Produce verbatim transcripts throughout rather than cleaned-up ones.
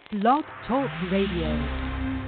Blog Talk Radio.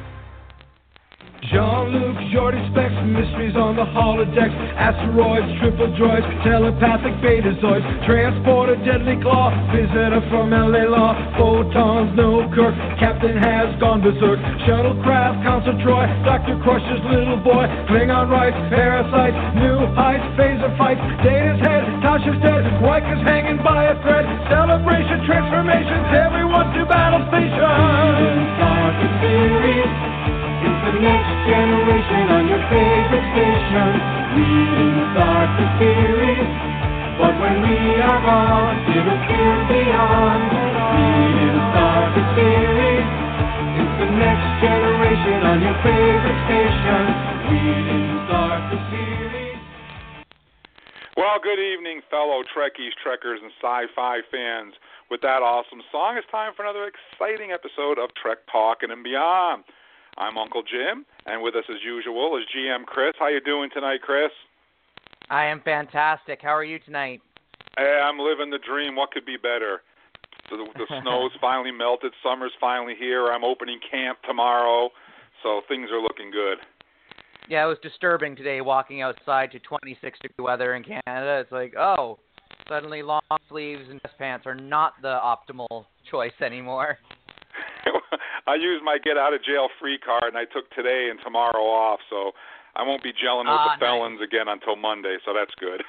Jean-Luc, Jordy Specs, mysteries on the holodecks, asteroids, triple droids, telepathic betazoids, transporter, deadly claw, visitor from L A Law, photons, no Kirk, captain has gone berserk, shuttlecraft, Council Troy, Doctor Crusher's little boy, Klingon rights, parasites, new heights, phaser fights, Data's head, Tasha's dead, Riker's hanging by a thread, celebration, transformations, everyone to battle station. Start the series. It's the next generation on your favorite station. Reading start the series, but when we are gone, it'll still be on. Reading start the series. It's the next generation on your favorite station. Reading start the series. Well, good evening, fellow Trekkies, Trekkers, and sci-fi fans. With that awesome song, it's time for another exciting episode of Trek Talking and Beyond. I'm Uncle Jim, and with us as usual is G M Chris. How you doing tonight, Chris? I am fantastic. How are you tonight? Hey, I'm living the dream. What could be better? The, the snow's finally melted. Summer's finally here. I'm opening camp tomorrow, so things are looking good. Yeah, it was disturbing today walking outside to twenty-six degree weather in Canada. It's like, oh, suddenly long sleeves and chest pants are not the optimal choice anymore. I used my get-out-of-jail-free card, and I took today and tomorrow off, so I won't be gelling with ah, the felons nice. again until Monday, so that's good.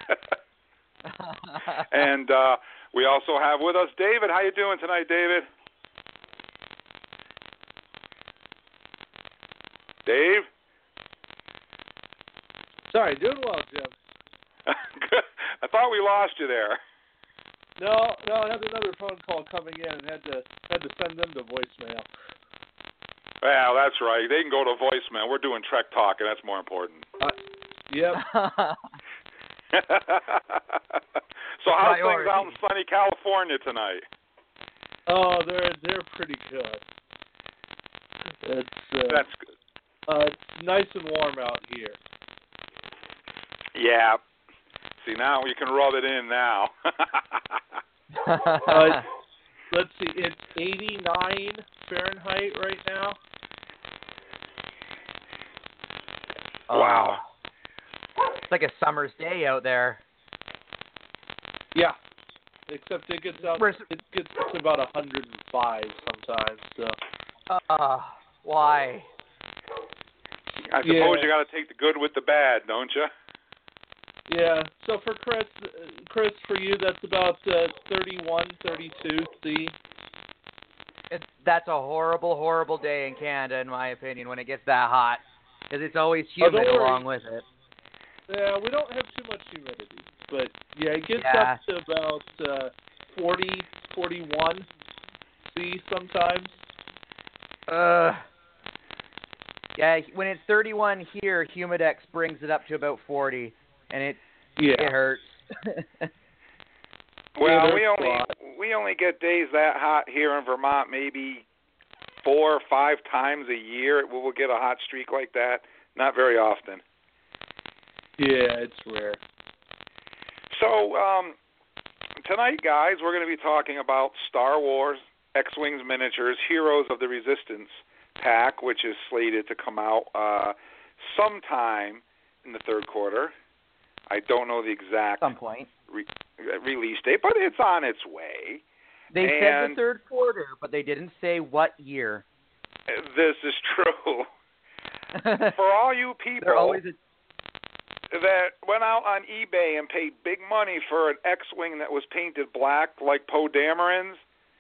And uh, we also have with us David. How you doing tonight, David? Dave? Sorry, doing well, Jim. I thought we lost you there. No, no, I had another phone call coming in and had to had to send them to voicemail. Well, that's right. They can go to voicemail. We're doing Trek Talk, and that's more important. Uh, yep. So how's things out in sunny California tonight? Oh, they're they're pretty good. It's uh, that's good. Uh, it's nice and warm out here. Yeah. See, now you can rub it in now. uh, let's see, it's eighty-nine Fahrenheit right now. Wow. Uh, it's like a summer's day out there. Yeah. Except it gets out, it gets to about one hundred five sometimes. So. Uh, why? I suppose yeah. you got to take the good with the bad, don't you? Yeah, so for Chris, Chris, for you, that's about uh, thirty-one, thirty-two C. It's, that's a horrible, horrible day in Canada, in my opinion, when it gets that hot. Because it's always humid oh, along with it. Yeah, we don't have too much humidity. But, yeah, it gets yeah. up to about uh, forty, forty-one C sometimes. Uh, yeah, when it's thirty-one here, Humidex brings it up to about forty. And it yeah. it hurts. Well, we only we only get days that hot here in Vermont, maybe four or five times a year. We'll get a hot streak like that. Not very often. Yeah, it's rare. So um, tonight, guys, we're going to be talking about Star Wars X-Wings miniatures, Heroes of the Resistance pack, which is slated to come out uh, sometime in the third quarter. I don't know the exact Some point. Re- release date, but it's on its way. They and said the third quarter, but they didn't say what year. This is true. For all you people always a... that went out on eBay and paid big money for an X-Wing that was painted black like Poe Dameron's,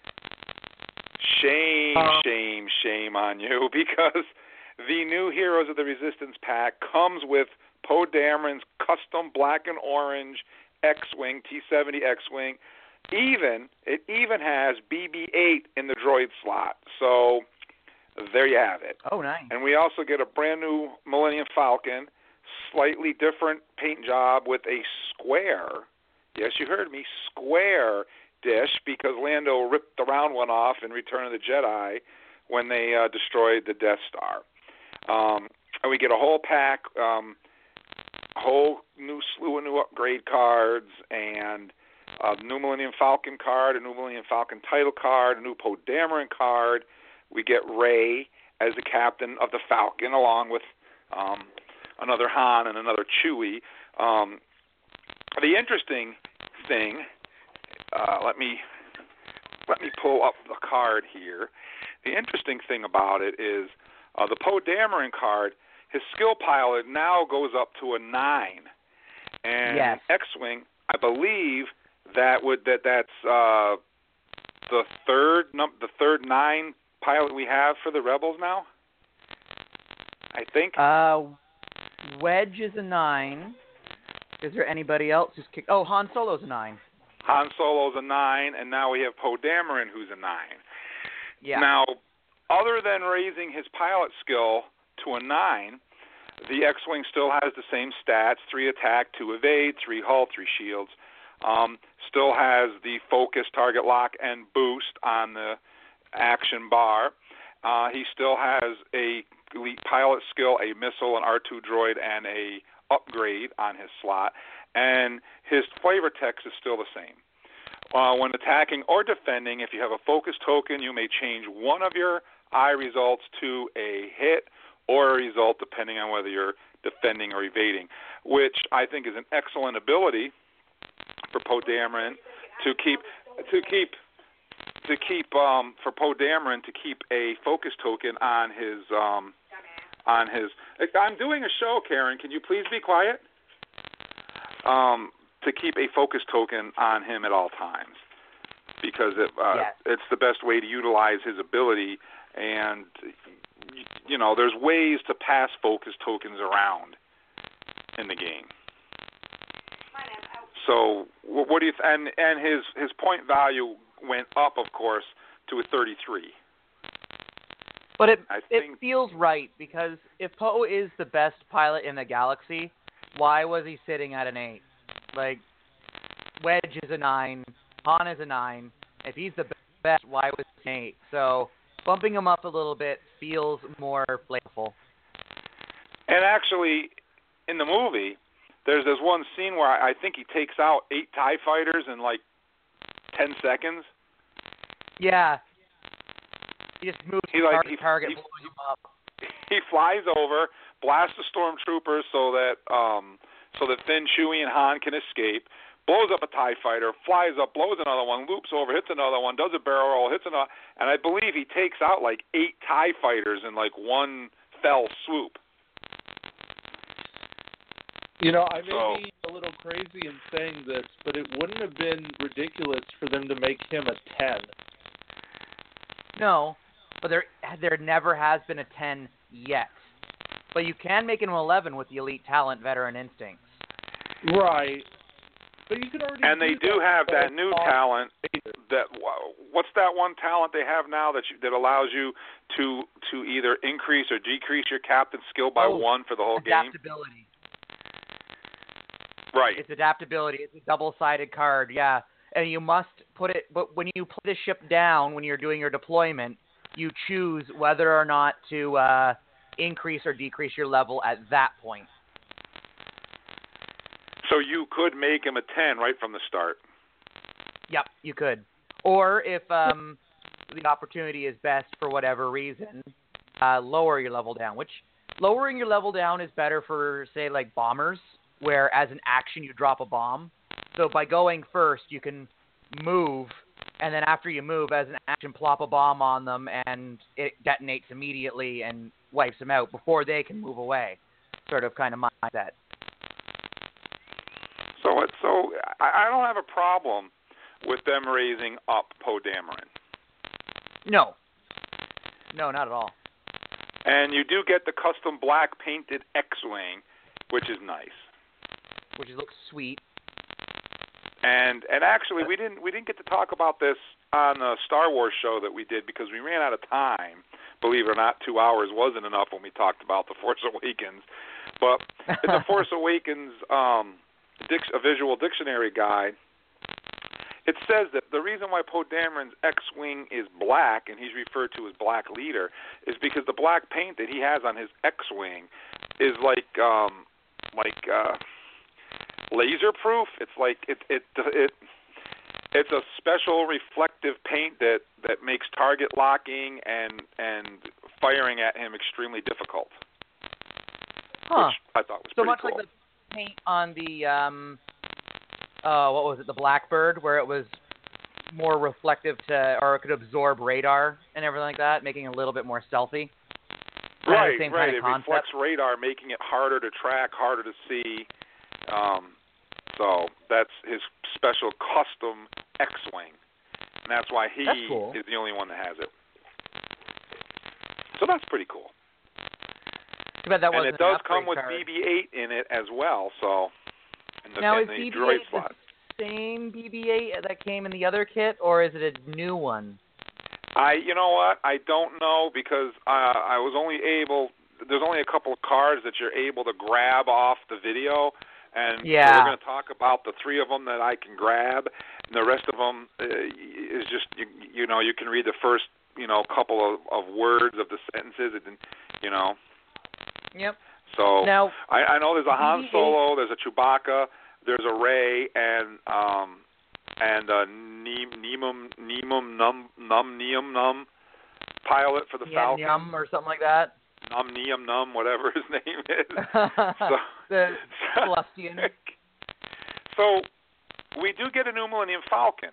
shame, uh, shame, shame on you, because the new Heroes of the Resistance pack comes with Poe Dameron's custom black and orange X-Wing, T seventy X-Wing. Even it even has B B eight in the droid slot. So there you have it. Oh, nice. And we also get a brand new Millennium Falcon, slightly different paint job with a square, yes, you heard me, square dish, because Lando ripped the round one off in Return of the Jedi when they uh, destroyed the Death Star. Um, and we get a whole pack, um, a whole new slew of new upgrade cards, and uh, New Millennium Falcon card, a New Millennium Falcon title card, a new Poe Dameron card. We get Rey as the captain of the Falcon, along with um, another Han and another Chewie. Um, the interesting thing, uh, let me let me pull up the card here. The interesting thing about it is uh, the Poe Dameron card. His skill pilot now goes up to a nine, and yes. X-wing, I believe that would that that's uh, the third num- the third nine pilot we have for the Rebels now. I think. Uh, Wedge is a nine. Is there anybody else who's kicked? Oh, Han Solo's a nine. Han Solo's a nine, and now we have Poe Dameron, who's a nine. Yeah. Now, other than raising his pilot skill to a nine, the X-wing still has the same stats: three attack, two evade, three hull, three shields. Um, still has the focus, target lock, and boost on the action bar. Uh, he still has a elite pilot skill, a missile, an R two droid, and a upgrade on his slot. And his flavor text is still the same. Uh, when attacking or defending, if you have a focus token, you may change one of your eye results to a hit or a result, depending on whether you're defending or evading, which I think is an excellent ability for Poe Dameron to keep to keep to keep um, for Poe Dameron to keep a focus token on his um, on his. I'm doing a show, Karen. Can you please be quiet? Um, to keep a focus token on him at all times, because it, uh, yes. it's the best way to utilize his ability. And you know, there's ways to pass focus tokens around in the game. So, what do you? Th- and and his his point value went up, of course, to a thirty-three. But it I it think, feels right, because if Poe is the best pilot in the galaxy, why was he sitting at an eight? Like, Wedge is a nine, Han is a nine. If he's the best, why was he an eight? So bumping him up a little bit feels more flavorful. And actually, in the movie, there's this one scene where I think he takes out eight TIE fighters in like ten seconds. Yeah. He just moves he, the like, target, he, target he, blows him up. He flies over, blasts the stormtroopers so that um, so that Finn, Chewie, and Han can escape, blows up a TIE fighter, flies up, blows another one, loops over, hits another one, does a barrel roll, hits another, and I believe he takes out like eight TIE fighters in like one fell swoop. You know, I may So, be a little crazy in saying this, but it wouldn't have been ridiculous for them to make him a ten. No, but there there never has been a ten yet. But you can make him an eleven with the elite talent, veteran instincts. Right. But you can already and they do that have that new talent. That what's that one talent they have now that you, that allows you to to either increase or decrease your captain's skill by oh, one for the whole adaptability. game? Right. It's adaptability. It's a double-sided card, yeah. And you must put it, but when you put the ship down, when you're doing your deployment, you choose whether or not to uh, increase or decrease your level at that point. So you could make him a ten right from the start. Yep, you could. Or if um, the opportunity is best for whatever reason, uh, lower your level down, which lowering your level down is better for, say, like bombers, where as an action you drop a bomb. So by going first, you can move, and then after you move, as an action, plop a bomb on them, and it detonates immediately and wipes them out before they can move away. Sort of kind of mindset. So it's so I, I don't have a problem with them raising up Poe Dameron. No. No, not at all. And you do get the custom black painted X-wing, which is nice. Which looks sweet. And and actually, we didn't we didn't get to talk about this on the Star Wars show that we did because we ran out of time. Believe it or not, two hours wasn't enough when we talked about the Force Awakens. But in the Force Awakens, um, dic- a visual dictionary guide, it says that the reason why Poe Dameron's X-wing is black and he's referred to as Black Leader is because the black paint that he has on his X-wing is like um, like. Uh, laser proof. It's like it it it It's a special reflective paint that, that makes target locking and and firing at him extremely difficult. Huh. Which I thought was so pretty much cool. like the paint on the um, uh, what was it, the Blackbird, where it was more reflective to, or it could absorb radar and everything like that, making it a little bit more stealthy. Right, same right. Kind of it concept. reflects radar, making it harder to track, harder to see. Um, so that's his special custom X-Wing, and that's why he that's cool. is the only one that has it. So that's pretty cool. Too bad that and wasn't it does an come upgrade with card. B B eight in it as well. So in the, now in is the B B droid eight slot. the same B B eight that came in the other kit, or is it a new one? I, you know what? I don't know because uh, I was only able. There's only a couple of cards that you're able to grab off the video, and Yeah. so we're going to talk about the three of them that I can grab, and the rest of them uh, is just you, you know you can read the first you know couple of, of words of the sentences, and you know. Yep. So now, I, I know there's a Han B B eight Solo, there's a Chewbacca, there's a Rey, and um and a Nemum Nemum Num Num Neum Num pilot for the Yum Falcon. Yum or something like that. Num Neum Num, whatever his name is. so, the Celestian. So we do get a New Millennium Falcon.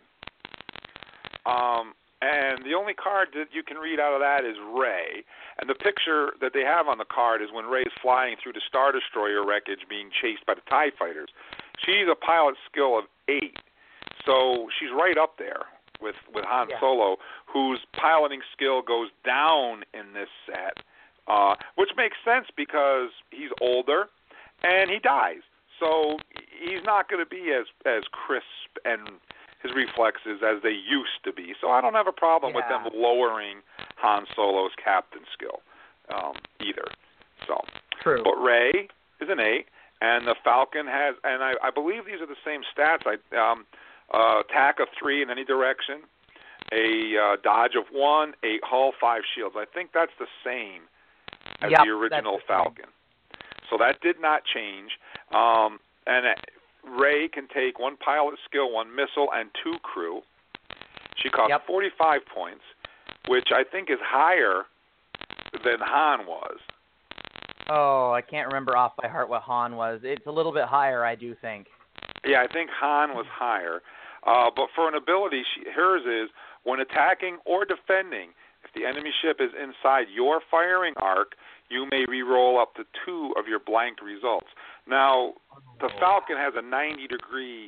Um And the only card that you can read out of that is Rey. And the picture that they have on the card is when Rey's flying through the Star Destroyer wreckage being chased by the TIE fighters. She's a pilot skill of eight. So she's right up there with, with Han yeah. Solo, whose piloting skill goes down in this set, uh, which makes sense because he's older and he dies. So he's not going to be as, as crisp and his reflexes as they used to be. So I don't have a problem yeah. with them lowering Han Solo's captain skill um, either. So, True. But Rey is an eight, and the Falcon has, and I, I believe these are the same stats. I um, uh, attack of three in any direction, a uh, dodge of one, eight hull, five shields. I think that's the same as yep, the original the Falcon. So that did not change. Um, and uh, Rey can take one pilot skill, one missile, and two crew. She costs yep. forty-five points, which I think is higher than Han was. Oh, I can't remember off by heart what Han was. It's a little bit higher, I do think. Yeah, I think Han was higher. Uh, but for an ability, she, hers is when attacking or defending, if the enemy ship is inside your firing arc, you may re-roll up to two of your blank results. Now, the Falcon has a ninety-degree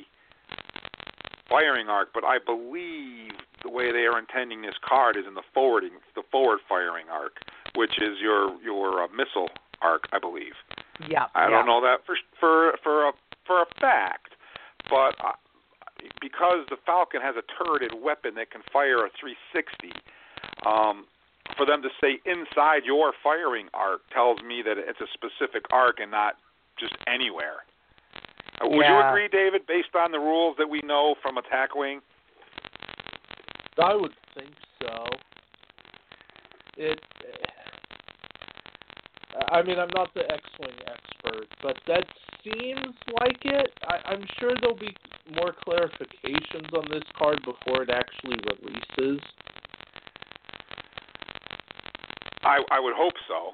firing arc, but I believe the way they are intending this card is in the forwarding, the forward firing arc, which is your your uh, missile arc, I believe. Yeah. I yeah. don't know that for for for a for a fact, but uh, because the Falcon has a turreted weapon that can fire a three sixty. Um, for them to say inside your firing arc tells me that it's a specific arc and not just anywhere. Uh, would yeah. you agree, David, based on the rules that we know from Attack Wing? I would think so. It. I mean, I'm not the X-Wing expert, but that seems like it. I, I'm sure there'll be more clarifications on this card before it actually releases. I, I would hope so.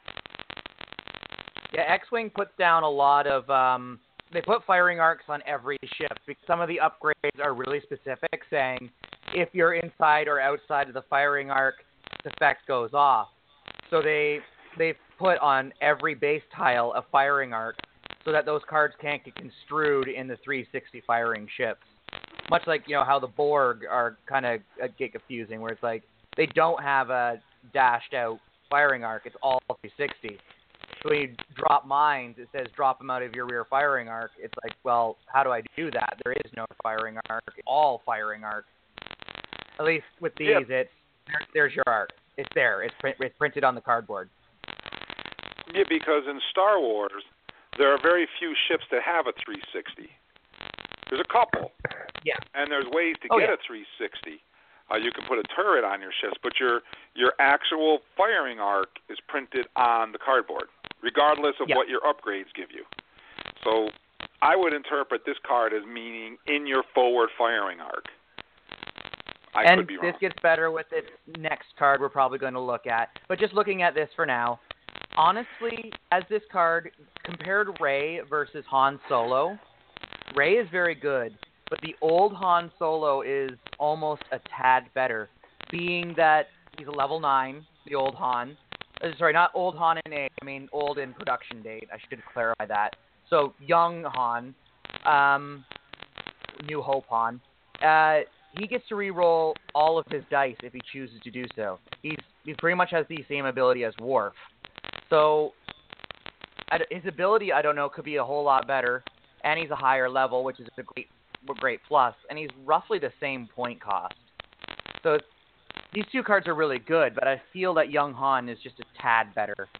Yeah, X-Wing puts down a lot of, um, they put firing arcs on every ship. Because some of the upgrades are really specific, saying if you're inside or outside of the firing arc, the effect goes off. So they, they've put on every base tile a firing arc so that those cards can't get construed in the three sixty firing ships. Much like, you know, how the Borg are kind of get confusing, where it's like they don't have a dashed out firing arc, it's all three sixty. So when you drop mines, it says drop them out of your rear firing arc. It's like, well, how do I do that? There is no firing arc, it's all firing arc. At least with these, yeah. it's there, there's your arc. It's there. It's, print, it's printed on the cardboard. Yeah, because in Star Wars, there are very few ships that have a three sixty. There's a couple. Yeah. And there's ways to Oh, get yeah. a three sixty. Uh, you can put a turret on your ships, but your your actual firing arc is printed on the cardboard, regardless of Yeah. what your upgrades give you. So I would interpret this card as meaning in your forward firing arc. I and could be wrong. this gets better with its next card we're probably going to look at. But just looking at this for now, honestly, as this card, compared Rey versus Han Solo, Rey is very good, but the old Han Solo is almost a tad better, being that he's a level nine, the old Han. Uh, sorry, not old Han in age, I mean old in production date. I should clarify that. So, young Han, um, New Hope Han, uh, he gets to re-roll all of his dice if he chooses to do so. He's he pretty much has the same ability as Worf. So I, his ability, I don't know, could be a whole lot better, and he's a higher level, which is a great a great plus, and he's roughly the same point cost. So it's, these two cards are really good, but I feel that Young Han is just a tad better.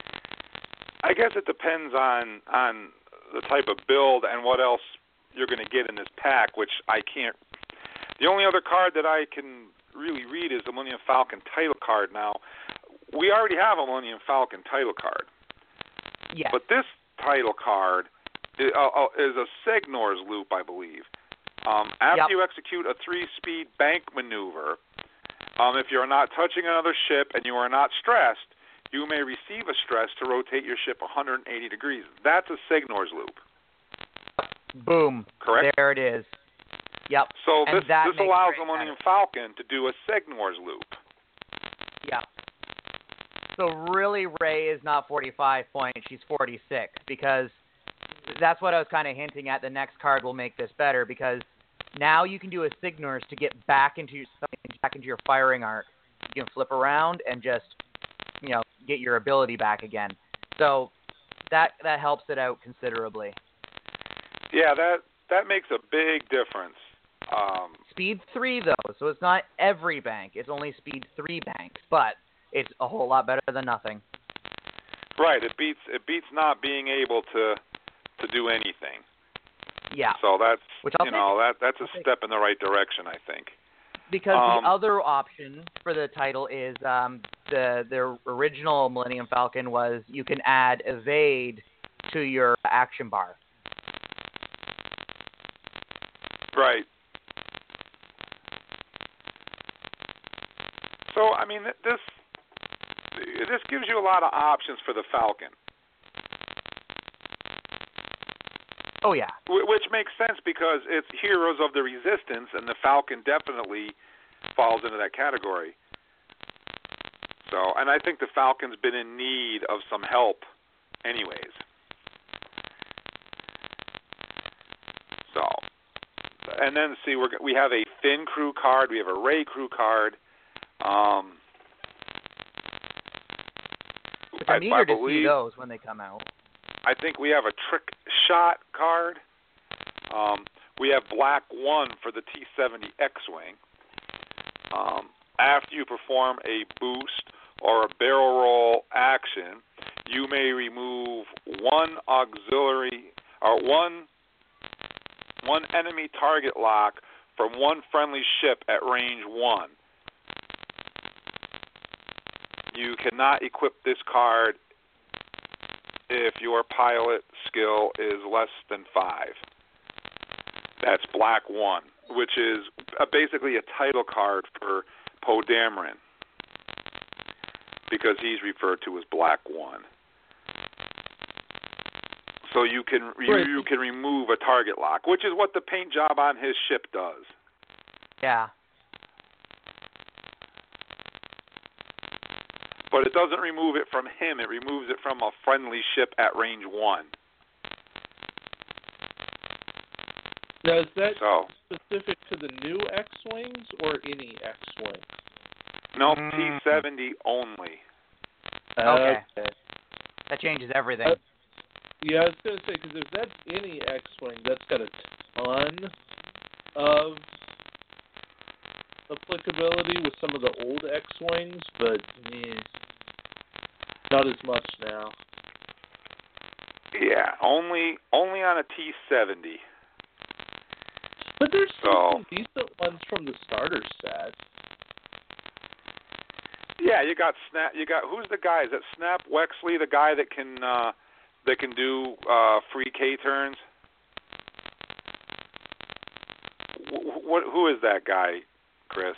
I guess it depends on on the type of build and what else you're going to get in this pack, which I can't. The only other card that I can really read is the Millennium Falcon title card. Now, we already have a Millennium Falcon title card. Yes. But this title card is, uh, is a Signor's loop, I believe. Um, after Yep. you execute a three-speed bank maneuver, um, if you're not touching another ship and you are not stressed, you may receive a stress to rotate your ship one hundred eighty degrees. That's a Signor's loop. Boom. Correct? There it is. Yep. So And this that this makes allows great the Millennium sense. Falcon to do a Signor's loop. Yeah. So really, Rey is not forty-five points; she's forty-six, because that's what I was kind of hinting at. The next card will make this better, because now you can do a Signor's to get back into your, back into your firing arc. You can flip around and just, you know, get your ability back again. So that that helps it out considerably. Yeah, that that makes a big difference. Um, Speed three though, so it's not every bank. It's only speed three banks, but it's a whole lot better than nothing. right, it beats it beats not being able to to do anything. Yeah. So that's Which I'll you know that that's a I'll take. step in the right direction, I think. Because Um, the other option for the title is um, the the original Millennium Falcon was you can add evade to your action bar. Right. So I mean, th- this this gives you a lot of options for the Falcon, Oh yeah. wh- which makes sense because it's Heroes of the Resistance, and the Falcon definitely falls into that category. So, and I think the Falcon's been in need of some help, anyways. So, and then see, we're, we have a Finn crew card, we have a Rey crew card. Um, Which I, I'm eager I to believe, see those when they come out. I think we have a Trick Shot card. Um, we have Black One for the T seventy X-Wing. Um, after you perform a boost or a barrel roll action, you may remove one auxiliary or one one enemy target lock from one friendly ship at range one. You cannot equip this card if your pilot skill is less than five. That's Black One, which is uh, basically a title card for Poe Dameron, because he's referred to as Black One. So you can you, Right. you can remove a target lock, which is what the paint job on his ship does. Yeah. But it doesn't remove it from him. It removes it from a friendly ship at range one. Now, is that So, specific to the new X-Wings or any X-Wing? no, Mm. T seventy only. Okay. That changes everything. Uh, Yeah, I was going to say, because if that's any X-Wing, that's got a ton of applicability with some of the old X-Wings, but eh, not as much now. Yeah, only only on a T seventy. But there's still So- some decent ones from the starter set. Yeah, you got Snap. You got who's the guy? Is that Snap Wexley, the guy that can uh, that can do uh, free K turns? Wh- What? Who is that guy? Chris?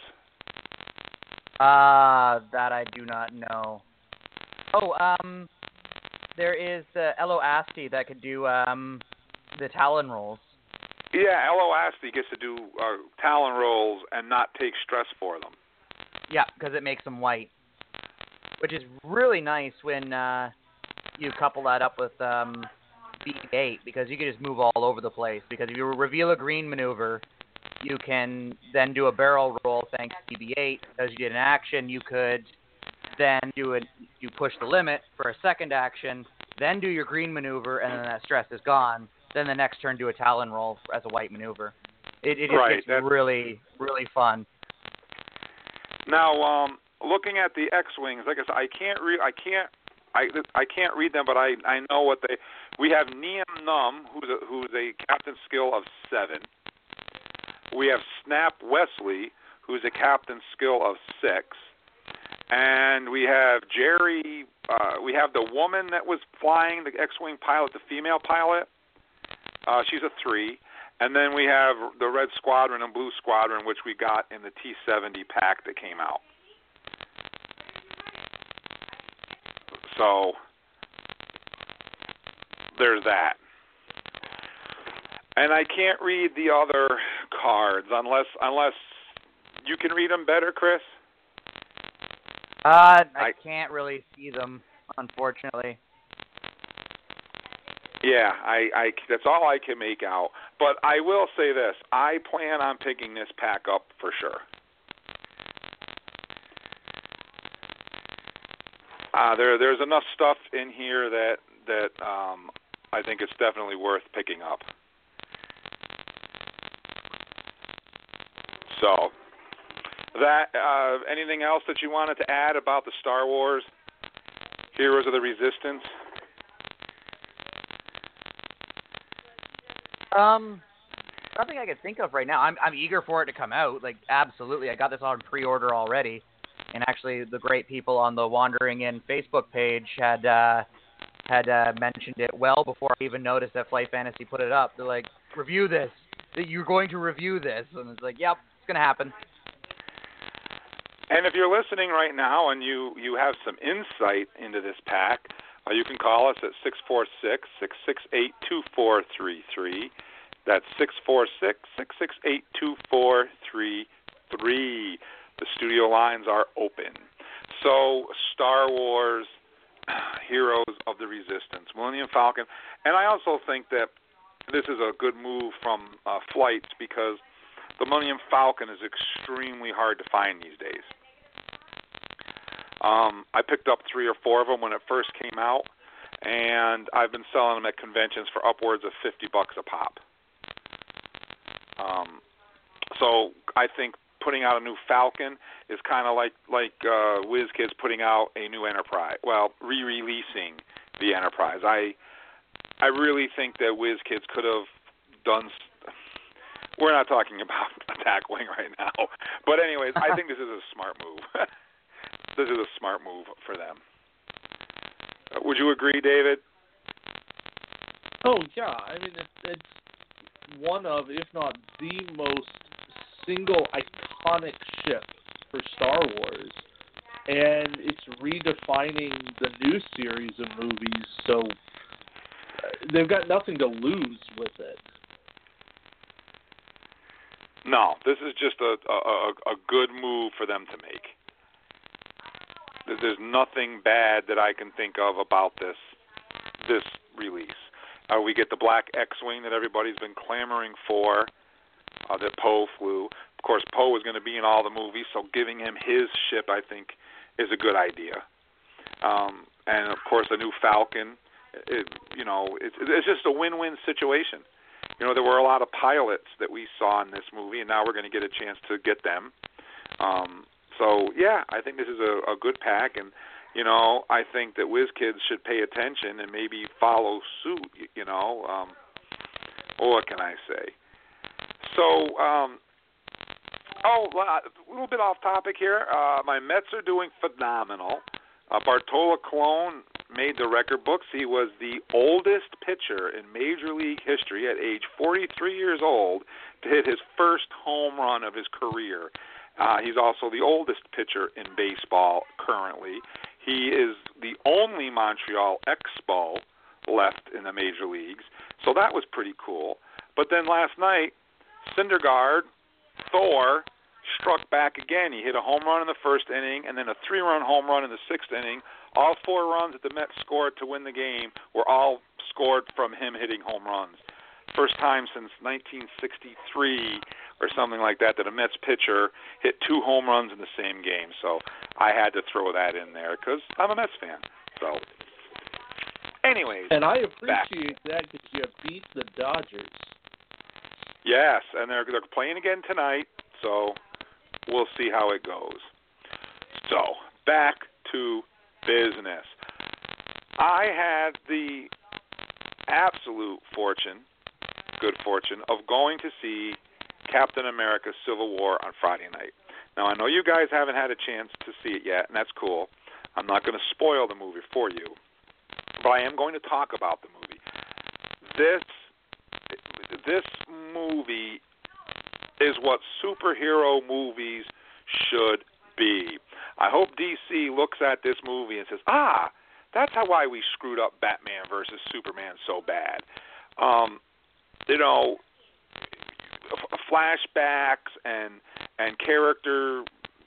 Uh, that I do not know. Oh, um, there is the Elo Asti that could do um the Talon rolls. Yeah, Elo Asti gets to do uh, Talon rolls and not take stress for them. Yeah, because it makes them white, which is really nice when uh, you couple that up with um, B B eight, because you can just move all over the place. Because if you reveal a green maneuver, you can then do a barrel roll thanks to B B eight. As you did an action, you could then do it. You push the limit for a second action, then do your green maneuver, and then that stress is gone. Then the next turn, do a Talon roll as a white maneuver. It, it just right, gets that's... really, really fun. Now, um, looking at the X-wings, like I said, I can't read. I can't. I, I can't read them, but I, I know what they. We have Nien Nunb, who's a, who's a captain skill of seven. We have Snap Wesley, who's a captain skill of six, and we have Jerry. Uh, we have the woman that was flying the X-wing pilot, the female pilot. Uh, she's a three. And then we have the Red Squadron and Blue Squadron, which we got in the T seventy pack that came out. So there's that. And I can't read the other cards unless unless you can read them better, Chris. Uh, I, I can't really see them, unfortunately. Yeah, I, I, that's all I can make out. But I will say this. I plan on picking this pack up for sure. Uh, there, there's enough stuff in here that, that um, I think it's definitely worth picking up. So, that uh, anything else that you wanted to add about the Star Wars Heroes of the Resistance? Um, nothing I can think of right now. I'm I'm eager for it to come out. Like, absolutely. I got this on pre-order already. And actually, the great people on the Wandering In Facebook page had uh, had uh, mentioned it well before I even noticed that Flight Fantasy put it up. They're like, review this. You're going to review this. And it's like, yep, it's going to happen. And if you're listening right now and you, you have some insight into this pack, uh, you can call us at six four six, six six eight, two four three three. That's six four six, six six eight, two four three three. The studio lines are open. So, Star Wars Heroes of the Resistance, Millennium Falcon. And I also think that this is a good move from uh, Flights because the Millennium Falcon is extremely hard to find these days. Um, I picked up three or four of them when it first came out, and I've been selling them at conventions for upwards of fifty bucks a pop. Um, so I think putting out a new Falcon is kind of like like uh, WizKids putting out a new Enterprise. Well, re-releasing the Enterprise. I I really think that WizKids could have done. St- We're not talking about Attack Wing right now, but anyways, I think this is a smart move. This is a smart move for them. Uh, would you agree, David? Oh yeah, I mean it, it's one of, if not the most single iconic ship for Star Wars, and it's redefining the new series of movies. So uh, they've got nothing to lose with it. No, this is just a, a, a good move for them to make. There's nothing bad that I can think of about this this release. Uh, we get the black X-Wing that everybody's been clamoring for, uh, that Poe flew. Of course, Poe is going to be in all the movies, so giving him his ship, I think, is a good idea. Um, and, of course, a new Falcon. It, you know, it's, it's just a win-win situation. You know, there were a lot of pilots that we saw in this movie, and now we're going to get a chance to get them. Um, so, yeah, I think this is a, a good pack, and, you know, I think that WizKids should pay attention and maybe follow suit, you know. Um, what can I say? So, um, oh, a little bit off topic here. Uh, my Mets are doing phenomenal. Uh, Bartolo Colon made the record books. He was the oldest pitcher in Major League history at age forty-three years old to hit his first home run of his career. Uh, he's also the oldest pitcher in baseball currently. He is the only Montreal Expo left in the major leagues, so that was pretty cool. But then last night, Syndergaard, Thor, struck back again. He hit a home run in the first inning and then a three-run home run in the sixth inning. All four runs that the Mets scored to win the game were all scored from him hitting home runs. First time since nineteen sixty-three or something like that that a Mets pitcher hit two home runs in the same game. So I had to throw that in there because I'm a Mets fan. So, anyways. And I appreciate back. that because you beat the Dodgers. Yes, and they're they're playing again tonight, so we'll see how it goes. So, back to business. I had the absolute fortune, good fortune, of going to see Captain America Civil War on Friday night. Now, I know you guys haven't had a chance to see it yet, and that's cool. I'm not going to spoil the movie for you, but I am going to talk about the movie. This this movie is what superhero movies should be. I hope D C looks at this movie and says, ah, that's how why we screwed up Batman versus Superman so bad. Um, you know, f- flashbacks and and character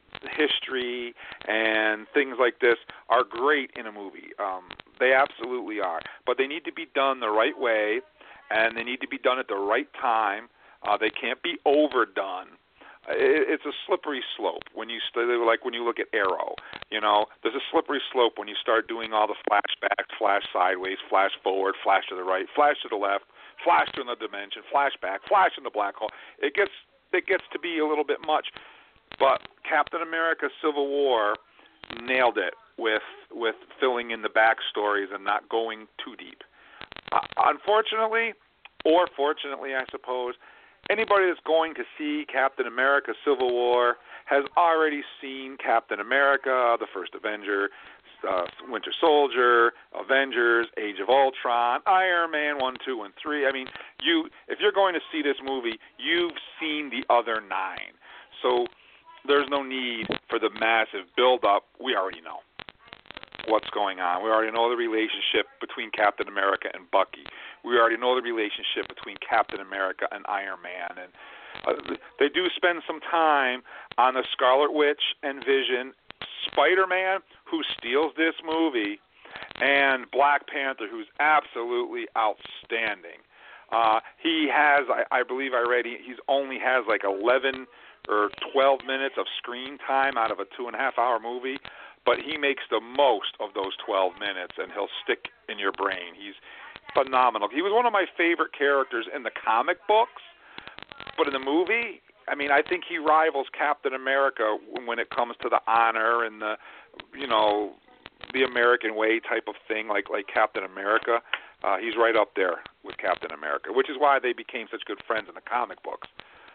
history and things like this are great in a movie. Um, they absolutely are. But they need to be done the right way, and they need to be done at the right time. Uh, they can't be overdone. It, it's a slippery slope when you st- like when you look at Arrow. You know, there's a slippery slope when you start doing all the flashbacks, flash sideways, flash forward, flash to the right, flash to the left, flash to another dimension, flashback, flash in the black hole. It gets it gets to be a little bit much. But Captain America Civil War nailed it with with filling in the backstories and not going too deep. Uh, unfortunately, or fortunately, I suppose, anybody that's going to see Captain America Civil War has already seen Captain America, the First Avenger, uh, Winter Soldier, Avengers, Age of Ultron, Iron Man one, two, and three. I mean, you if you're going to see this movie, you've seen the other nine. So there's no need for the massive build-up. We already know what's going on. We already know the relationship between Captain America and Bucky. We already know the relationship between Captain America and Iron Man. And uh, they do spend some time on the Scarlet Witch and Vision, Spider-Man, who steals this movie, and Black Panther, who's absolutely outstanding. Uh, he has, I, I believe I read, he he's only has like eleven or twelve minutes of screen time out of a two and a half hour movie, but he makes the most of those twelve minutes, and he'll stick in your brain. He's phenomenal. He was one of my favorite characters in the comic books, but in the movie, I mean, I think he rivals Captain America when it comes to the honor and the, you know, the American way type of thing, like like Captain America. Uh, he's right up there with Captain America, which is why they became such good friends in the comic books.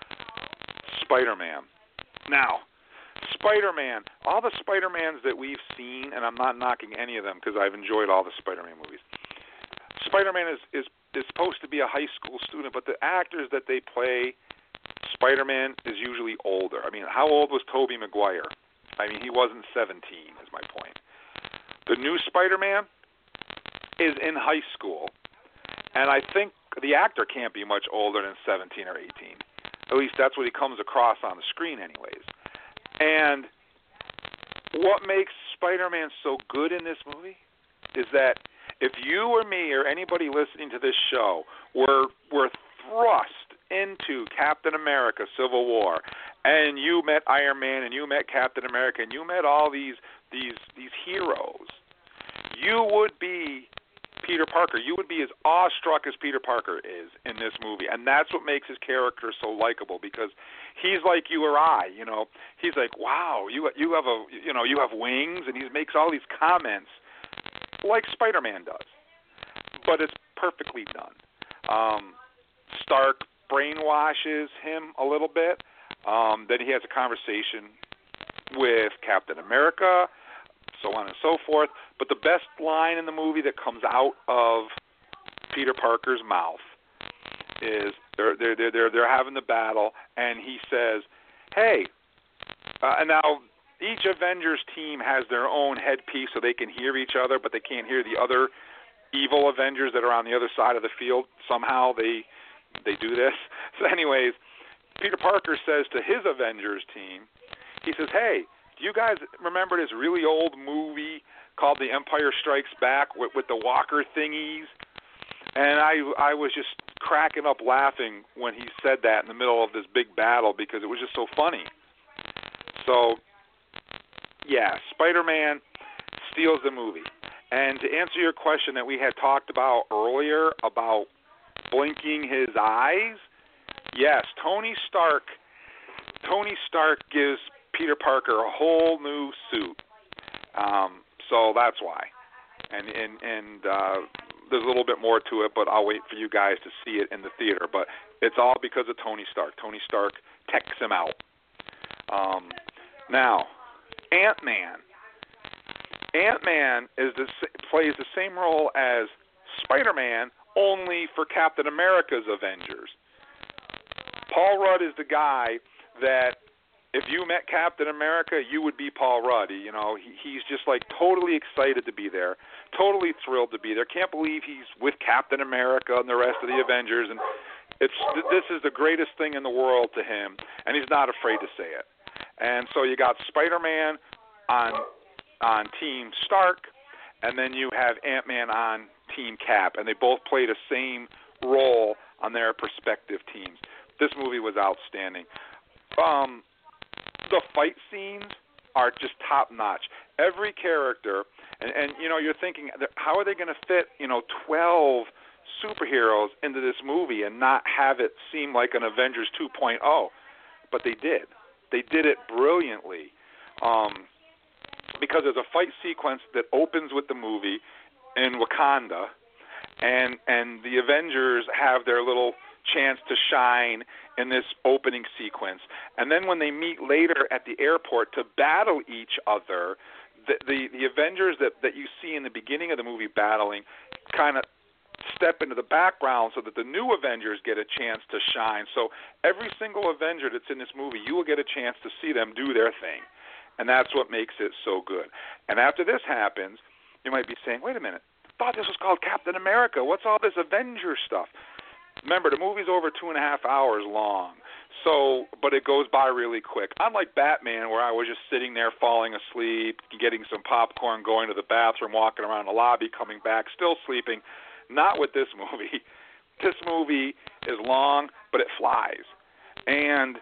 Spider-Man. Now, Spider-Man, all the Spider-Mans that we've seen, and I'm not knocking any of them because I've enjoyed all the Spider-Man movies. Spider-Man is, is, is supposed to be a high school student, but the actors that they play Spider-Man is usually older. I mean, how old was Tobey Maguire? I mean, he wasn't seventeen, is my point. The new Spider-Man is in high school, and I think the actor can't be much older than seventeen or eighteen. At least that's what he comes across on the screen anyways. And what makes Spider-Man so good in this movie is that if you or me or anybody listening to this show were were thrust into Captain America Civil War, and you met Iron Man and you met Captain America and you met all these these these heroes, you would be Peter Parker. You would be as awestruck as Peter Parker is in this movie, and that's what makes his character so likable, because he's like you or I. You know, he's like, wow, you you have a you know you have wings, and he makes all these comments like Spider-Man does, but it's perfectly done. Um, Stark brainwashes him a little bit. Um, then he has a conversation with Captain America, so on and so forth. But the best line in the movie that comes out of Peter Parker's mouth is they're they're they're they're, they're having the battle, and he says, "Hey, Uh, and now each Avengers team has their own headpiece so they can hear each other, but they can't hear the other evil Avengers that are on the other side of the field. Somehow they they do this. So anyways, Peter Parker says to his Avengers team, he says, hey, do you guys remember this really old movie called The Empire Strikes Back with, with the walker thingies? And I I was just cracking up laughing when he said that in the middle of this big battle because it was just so funny. So, yeah, Spider-Man steals the movie. And to answer your question that we had talked about earlier about blinking his eyes, yes, Tony Stark, Tony Stark gives Peter Parker a whole new suit. Um, so that's why. And and and uh, there's a little bit more to it, but I'll wait for you guys to see it in the theater. But it's all because of Tony Stark. Tony Stark techs him out. Um, now, Ant-Man. Ant-Man is the, plays the same role as Spider-Man, only for Captain America's Avengers. Paul Rudd is the guy that if you met Captain America, you would be Paul Rudd. You know, he, he's just like totally excited to be there, totally thrilled to be there. Can't believe he's with Captain America and the rest of the Avengers, and it's this is the greatest thing in the world to him, and he's not afraid to say it. And so you got Spider-Man on on Team Stark, and then you have Ant-Man on Team Cap, and they both play the same role on their respective teams. This movie was outstanding. Um, the fight scenes are just top-notch. Every character, and, and you know, you're thinking, how are they going to fit, you know, twelve superheroes into this movie and not have it seem like an Avengers two point oh? But they did. They did it brilliantly. Um, because there's a fight sequence that opens with the movie in Wakanda, and and the Avengers have their little chance to shine in this opening sequence. And then when they meet later at the airport to battle each other, the the, the Avengers that, that you see in the beginning of the movie battling kind of step into the background so that the new Avengers get a chance to shine. So every single Avenger that's in this movie, you will get a chance to see them do their thing. And that's what makes it so good. And after this happens, you might be saying, wait a minute, I thought this was called Captain America. What's all this Avenger stuff? Remember, the movie's over two and a half hours long, so but it goes by really quick. Unlike Batman, where I was just sitting there falling asleep, getting some popcorn, going to the bathroom, walking around the lobby, coming back, still sleeping. Not with this movie. This movie is long, but it flies. And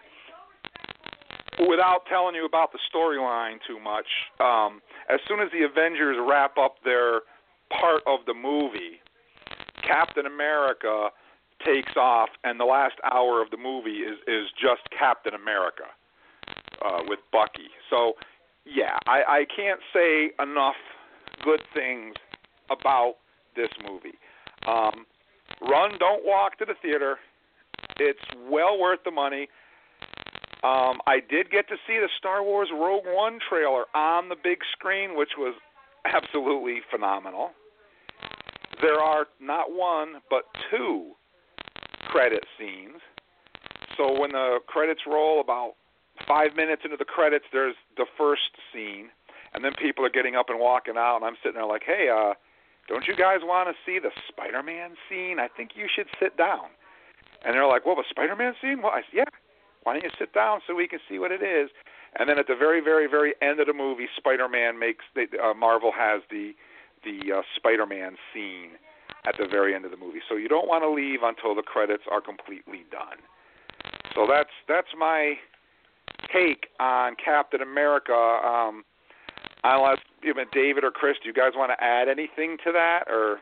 without telling you about the storyline too much, um, as soon as the Avengers wrap up their part of the movie, Captain America takes off, and the last hour of the movie is, is just Captain America uh, with Bucky. So, yeah, I, I can't say enough good things about this movie. Um, run, don't walk to the theater. It's well worth the money. Um, I did get to see the Star Wars Rogue One trailer on the big screen, which was absolutely phenomenal. There are not one, but two credit scenes. So when the credits roll, about five minutes into the credits, there's the first scene, and then people are getting up and walking out, and I'm sitting there like, hey, uh, don't you guys want to see the Spider-Man scene? I think you should sit down. And they're like, well, the Spider-Man scene? Well, I said, yeah. Why don't you sit down so we can see what it is? And then at the very, very, very end of the movie, Spider-Man makes the, uh, Marvel has the the uh, Spider-Man scene at the very end of the movie. So you don't want to leave until the credits are completely done. So that's that's my take on Captain America. Um, unless even David or Chris, do you guys want to add anything to that, or?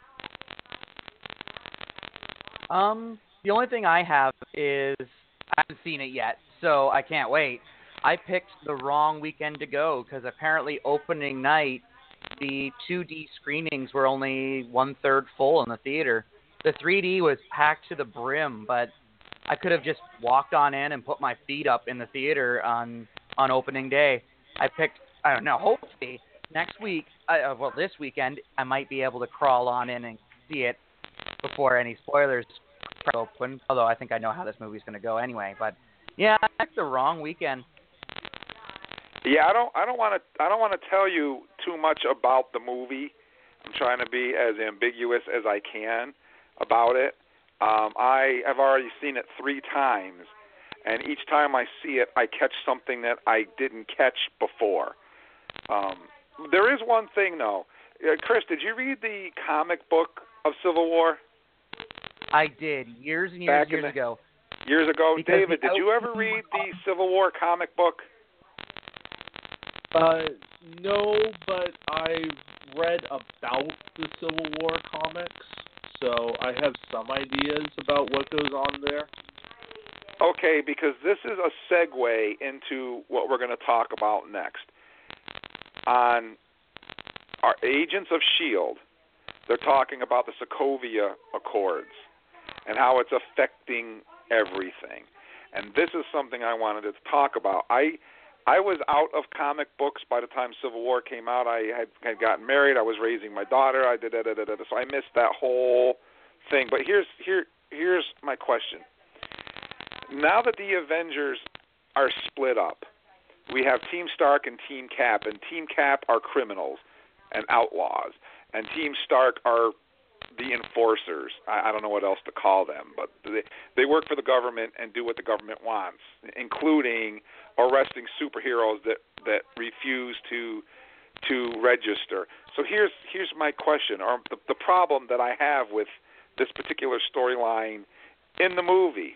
Um, the only thing I have is I haven't seen it yet, so I can't wait. I picked the wrong weekend to go because apparently opening night, the two D screenings were only one-third full in the theater. The three D was packed to the brim, but I could have just walked on in and put my feet up in the theater on, on opening day. I picked, I don't know, hopefully next week, uh, well, this weekend, I might be able to crawl on in and see it before any spoilers open, although I think I know how this movie's going to go anyway. But, yeah, I picked the wrong weekend. Yeah, I don't I don't want to I don't want to tell you too much about the movie. I'm trying to be as ambiguous as I can about it. Um, I have already seen it three times, and each time I see it, I catch something that I didn't catch before. Um, there is one thing, though. Uh, Chris, did you read the comic book of Civil War? I did, years and years, Back years the, ago. Years ago? Because David, the did you ever read the Civil War comic book? Uh, no, but I've read about the Civil War comics, so I have some ideas about what goes on there. Okay, because this is a segue into what we're going to talk about next. On our Agents of S H I E L D, they're talking about the Sokovia Accords and how it's affecting everything. And this is something I wanted to talk about. I I was out of comic books by the time Civil War came out. I had, had gotten married. I was raising my daughter. I did da, da, da, da, so I missed that whole thing. But here's here here's my question. Now that the Avengers are split up, we have Team Stark and Team Cap, and Team Cap are criminals and outlaws, and Team Stark are the enforcers. I, I don't know what else to call them, but they, they work for the government and do what the government wants, including arresting superheroes that, that refuse to to register. So here's here's my question, or the, the problem that I have with this particular storyline in the movie.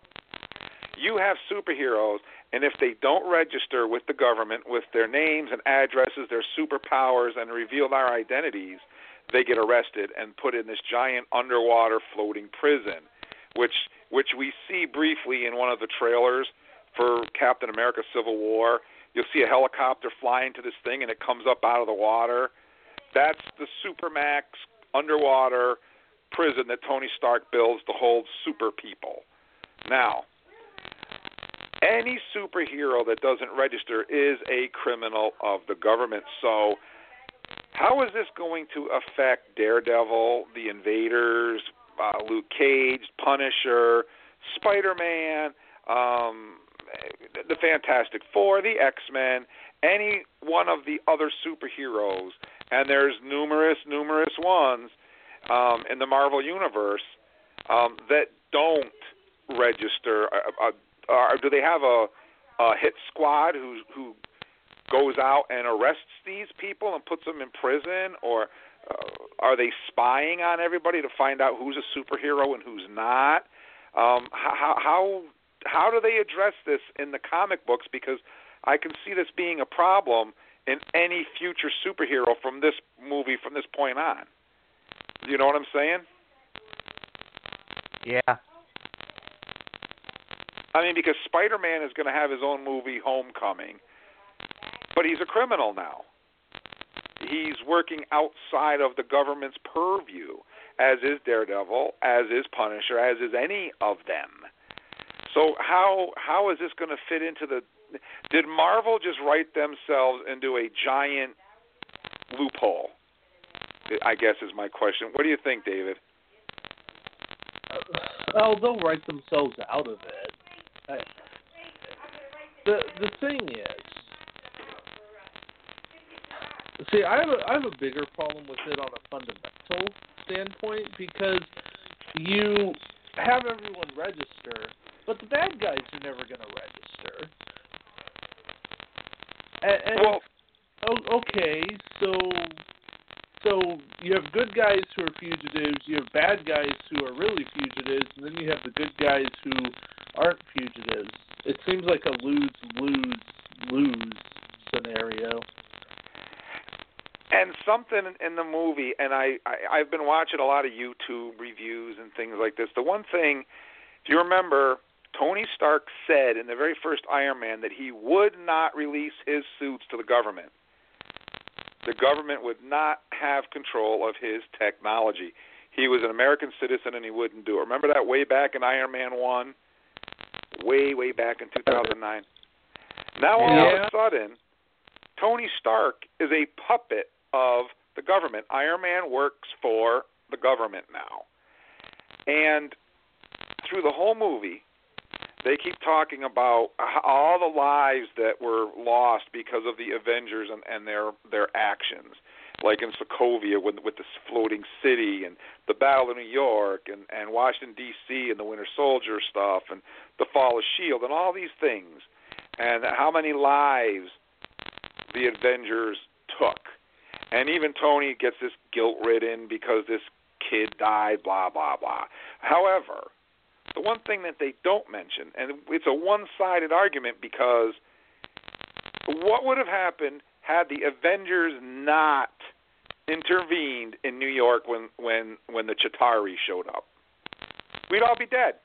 You have superheroes, and if they don't register with the government with their names and addresses, their superpowers, and reveal their identities, they get arrested and put in this giant underwater floating prison, which which we see briefly in one of the trailers for Captain America Civil War. You'll see a helicopter fly into this thing, and it comes up out of the water. That's the Supermax underwater prison that Tony Stark builds to hold super people. Now, any superhero that doesn't register is a criminal of the government. So how is this going to affect Daredevil, the Invaders, uh, Luke Cage, Punisher, Spider-Man, um, the Fantastic Four, the X-Men, any one of the other superheroes, and there's numerous, numerous ones um, in the Marvel Universe um, that don't register? Uh, uh, Uh, do they have a, a hit squad who who goes out and arrests these people and puts them in prison, or uh, are they spying on everybody to find out who's a superhero and who's not? Um, how how how do they address this in the comic books? Because I can see this being a problem in any future superhero from this movie from this point on. You know what I'm saying? Yeah. I mean, because Spider-Man is going to have his own movie, Homecoming, but he's a criminal now. He's working outside of the government's purview, as is Daredevil, as is Punisher, as is any of them. So how how is this going to fit into the... Did Marvel just write themselves into a giant loophole? I guess is my question. What do you think, David? Well, they'll write themselves out of it. I, the the thing is, see, I have a I have a bigger problem with it on a fundamental standpoint, because you have everyone register, but the bad guys are never going to register. And, and well, oh, okay, so so you have good guys who are fugitives, you have bad guys who are really fugitives, and then you have the good guys who aren't fugitives. It seems like a lose-lose-lose scenario. And something in the movie, and I, I, I've been watching a lot of YouTube reviews and things like this. The one thing, if you remember, Tony Stark said in the very first Iron Man that he would not release his suits to the government. The government would not have control of his technology. He was an American citizen and he wouldn't do it. Remember that way back in Iron Man one? Way, way back in two thousand nine. Now all yeah. of a sudden, Tony Stark is a puppet of the government. Iron Man works for the government now. And through the whole movie, they keep talking about all the lives that were lost because of the Avengers and, and their their actions, like in Sokovia with, with this floating city and the Battle of New York and, and Washington, D C and the Winter Soldier stuff and the fall of S H I E L D and all these things, and how many lives the Avengers took. And even Tony gets this guilt-ridden because this kid died, blah, blah, blah. However, the one thing that they don't mention, and it's a one-sided argument because what would have happened had the Avengers not intervened in New York when, when, when the Chitauri showed up? We'd all be dead.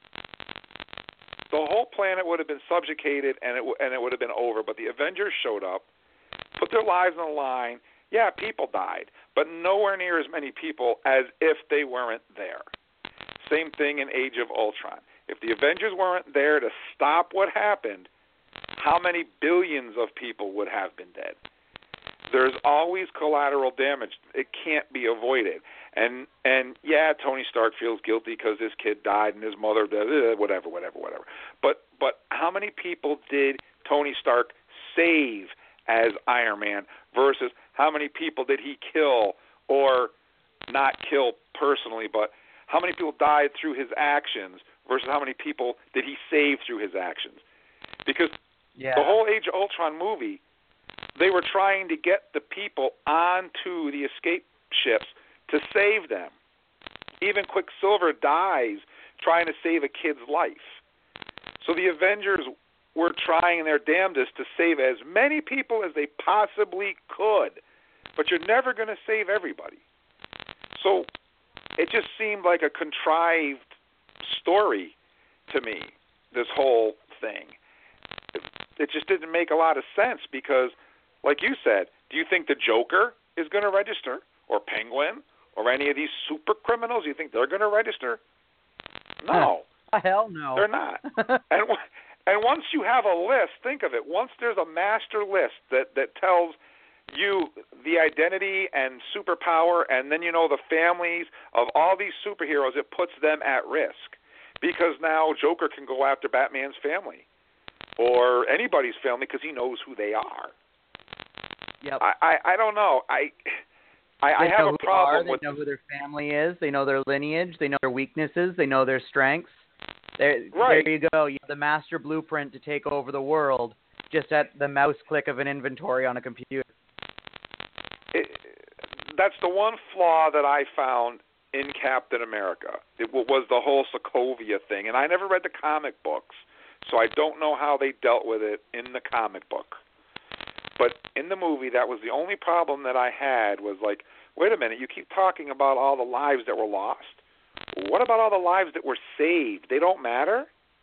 The whole planet would have been subjugated, and it, w- and it would have been over. But the Avengers showed up, put their lives on the line. Yeah, people died, but nowhere near as many people as if they weren't there. Same thing in Age of Ultron. If the Avengers weren't there to stop what happened, how many billions of people would have been dead? There's always collateral damage. It can't be avoided. And, and yeah, Tony Stark feels guilty because his kid died and his mother did, whatever, whatever, whatever. But, but how many people did Tony Stark save as Iron Man versus how many people did he kill, or not kill personally, but how many people died through his actions versus how many people did he save through his actions? Because yeah. the whole Age of Ultron movie, they were trying to get the people onto the escape ships to save them. Even Quicksilver dies trying to save a kid's life. So the Avengers were trying their damnedest to save as many people as they possibly could. But you're never going to save everybody. So it just seemed like a contrived story to me, this whole thing. It, it just didn't make a lot of sense because, like you said, do you think the Joker is going to register, or Penguin, or any of these super criminals? You think they're going to register? No. Hell no. They're not. and and once you have a list, think of it. Once there's a master list that, that tells you the identity and superpower, and then you know the families of all these superheroes, it puts them at risk. Because now Joker can go after Batman's family or anybody's family because he knows who they are. Yep. I, I, I don't know. I I, I They have know a who they problem are, with. They know who their family is. They know their lineage. They know their weaknesses. They know their strengths. There, Right. there you go. You have the master blueprint to take over the world just at the mouse click of an inventory on a computer. It, that's the one flaw that I found in Captain America. It was the whole Sokovia thing, and I never read the comic books, so I don't know how they dealt with it in the comic book. But in the movie, that was the only problem that I had was like, wait a minute, you keep talking about all the lives that were lost. What about all the lives that were saved? They don't matter?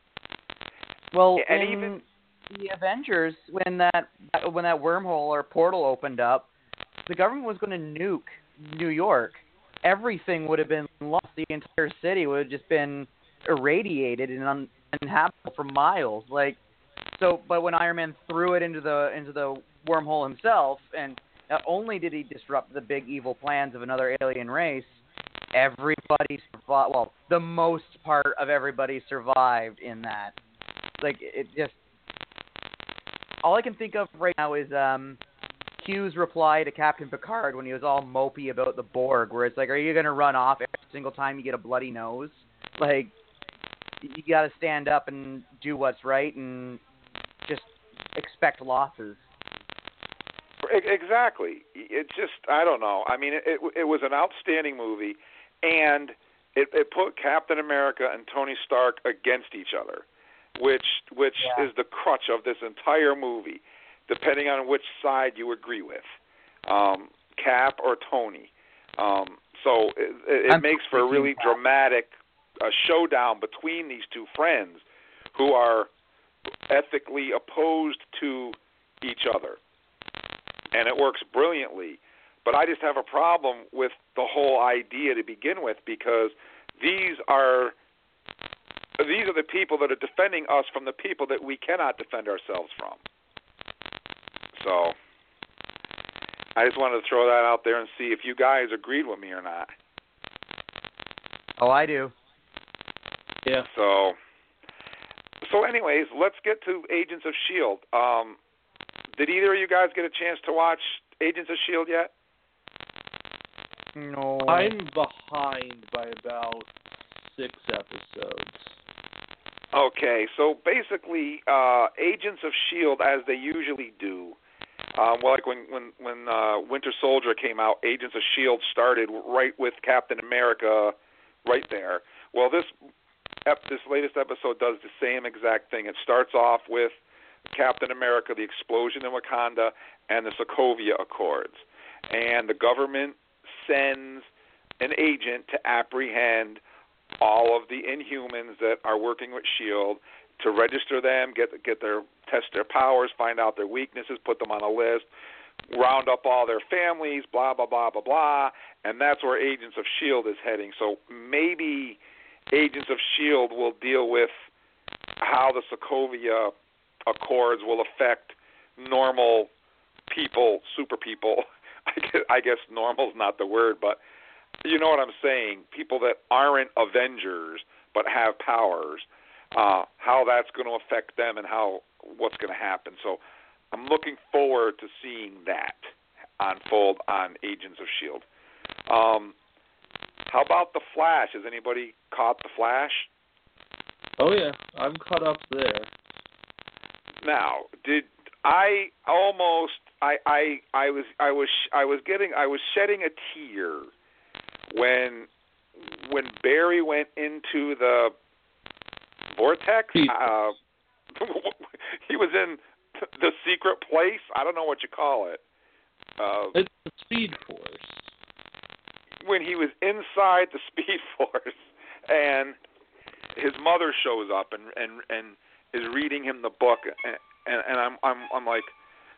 Well, and in even the Avengers, when that when that wormhole or portal opened up, the government was going to nuke New York. Everything would have been lost. The entire city would have just been irradiated and un- uninhabitable for miles. Like, so, but when Iron Man threw it into the into the wormhole himself, and not only did he disrupt the big evil plans of another alien race, everybody survived. Well, the most part of everybody survived in that. Like, it just, all I can think of right now is um, Q's reply to Captain Picard when he was all mopey about the Borg, where it's like, are you going to run off every single time you get a bloody nose? Like, you got to stand up and do what's right and just expect losses. Exactly. It just, I don't know. I mean, it it, it was an outstanding movie, and it, it put Captain America and Tony Stark against each other, which which Yeah. is the crutch of this entire movie, depending on which side you agree with, um, Cap or Tony. Um, so it, it, it makes for a really Cap. dramatic uh, showdown between these two friends who are ethically opposed to each other. And it works brilliantly. But I just have a problem with the whole idea to begin with, because these are these are the people that are defending us from the people that we cannot defend ourselves from. So I just wanted to throw that out there and see if you guys agreed with me or not. Oh, I do. Yeah. So, so, anyways, let's get to Agents of S H I E L D. Um, did either of you guys get a chance to watch Agents of S H I E L D yet? No. I'm behind by about six episodes. Okay, so basically, uh, Agents of S H I E L D, as they usually do, um, well, like when when when uh, Winter Soldier came out, Agents of S H I E L D started right with Captain America, right there. Well, this ep- this latest episode does the same exact thing. It starts off with Captain America, the explosion in Wakanda, and the Sokovia Accords, and the government sends an agent to apprehend all of the Inhumans that are working with S H I E L D, to register them, get get their test their powers, find out their weaknesses, put them on a list, round up all their families, blah blah blah blah blah, and that's where Agents of S H I E L D is heading. So maybe Agents of S H I E L D will deal with how the Sokovia Accords will affect normal people, super people. I guess, I guess normal's not the word, but you know what I'm saying, people that aren't Avengers but have powers, uh, how that's going to affect them and how what's going to happen. So I'm looking forward to seeing that unfold on Agents of S H I E L D. Um, how about The Flash? Has anybody caught The Flash? Oh, yeah. I'm caught up there. Now, did I almost I, I I was I was I was getting I was shedding a tear when when Barry went into the vortex. Uh, he was in the secret place. I don't know what you call it. Uh, it's the Speed Force. When he was inside the Speed Force, and his mother shows up and and, and is reading him the book, and, and, and I'm I'm I'm like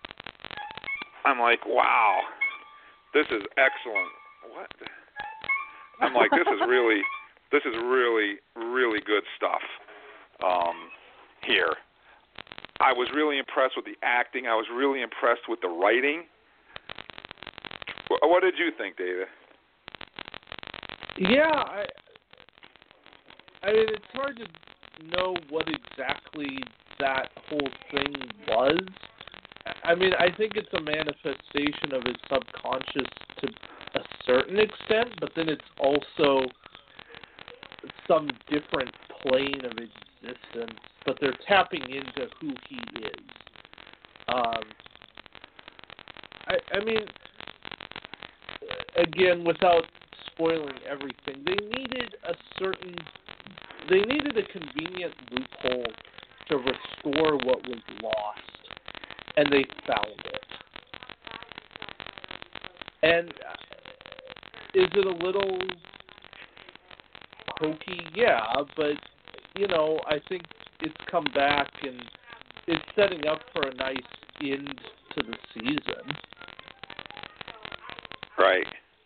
I'm like wow, this is excellent. What? I'm like, this is really, this is really, really good stuff um, here. I was really impressed with the acting. I was really impressed with the writing. What did you think, David? Yeah, I, I mean, it's hard to know what exactly that whole thing was. I mean, I think it's a manifestation of his subconscious to a certain extent, but then it's also some different plane of existence, but they're tapping into who he is. Um, I, I mean, again, without spoiling everything, they needed a certain, they needed a convenient loophole to restore what was lost, and they found it. And is it a little hokey? Yeah, but, you know, I think it's come back and it's setting up for a nice end to the season. Right.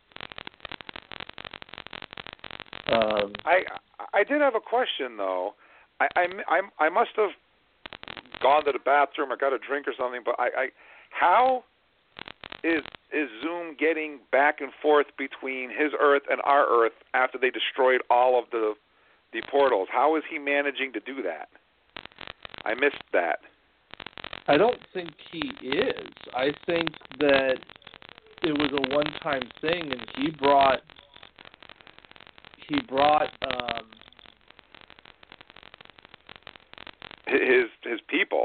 Um, I I did have a question, though. I, I, I, I must have gone to the bathroom or got a drink or something, but I, I how is is Zoom getting back and forth between his Earth and our Earth after they destroyed all of the the portals? How is he managing to do that? I missed that. I don't think he is. I think that it was a one-time thing, and he brought he brought um, his his people.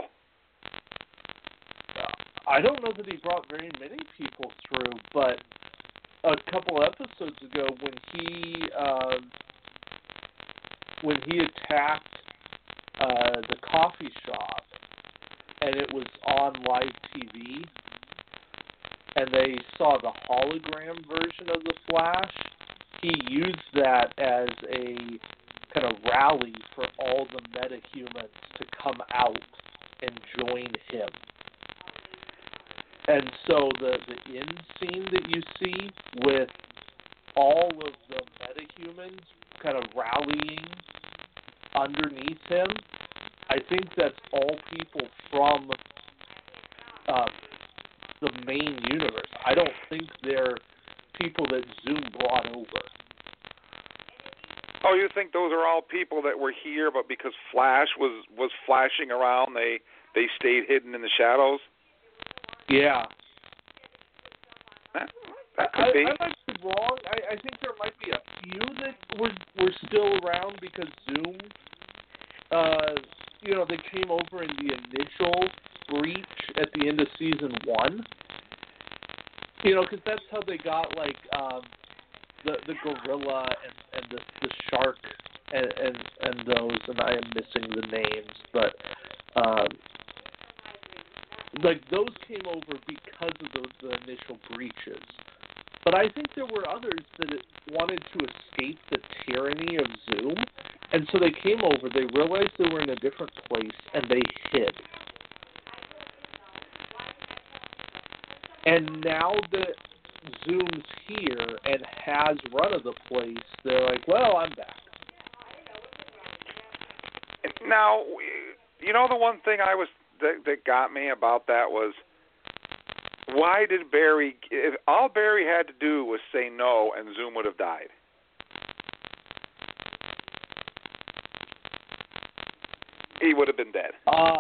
I don't know that he brought very many people through, but a couple episodes ago when he uh, when he attacked uh, the coffee shop and it was on live T V and they saw the hologram version of the Flash, he used that as a kind of rally for all the metahumans to come out and join him. And so the, the end scene that you see with all of the metahumans kind of rallying underneath him, I think that's all people from uh, the main universe. I don't think they're people that Zoom brought over. Oh, you think those are all people that were here, but because Flash was was flashing around, they they stayed hidden in the shadows? Yeah. That, that could I, be. I might be wrong. I, I think there might be a few that were were still around because Zoom, uh, you know, they came over in the initial breach at the end of season one. You know, because that's how they got like um, the the gorilla and, and the the shark and, and and those, and I am missing the names, but um, like those came over because of the, the initial breaches. But I think there were others that wanted to escape the tyranny of Zoom, and so they came over. They realized they were in a different place, and they hid. And now that Zoom's here and has run of the place, they're like, well, I'm back. Now, you know the one thing I was that, that got me about that was, why did Barry, if all Barry had to do was say no and Zoom would have died? He would have been dead. Uh,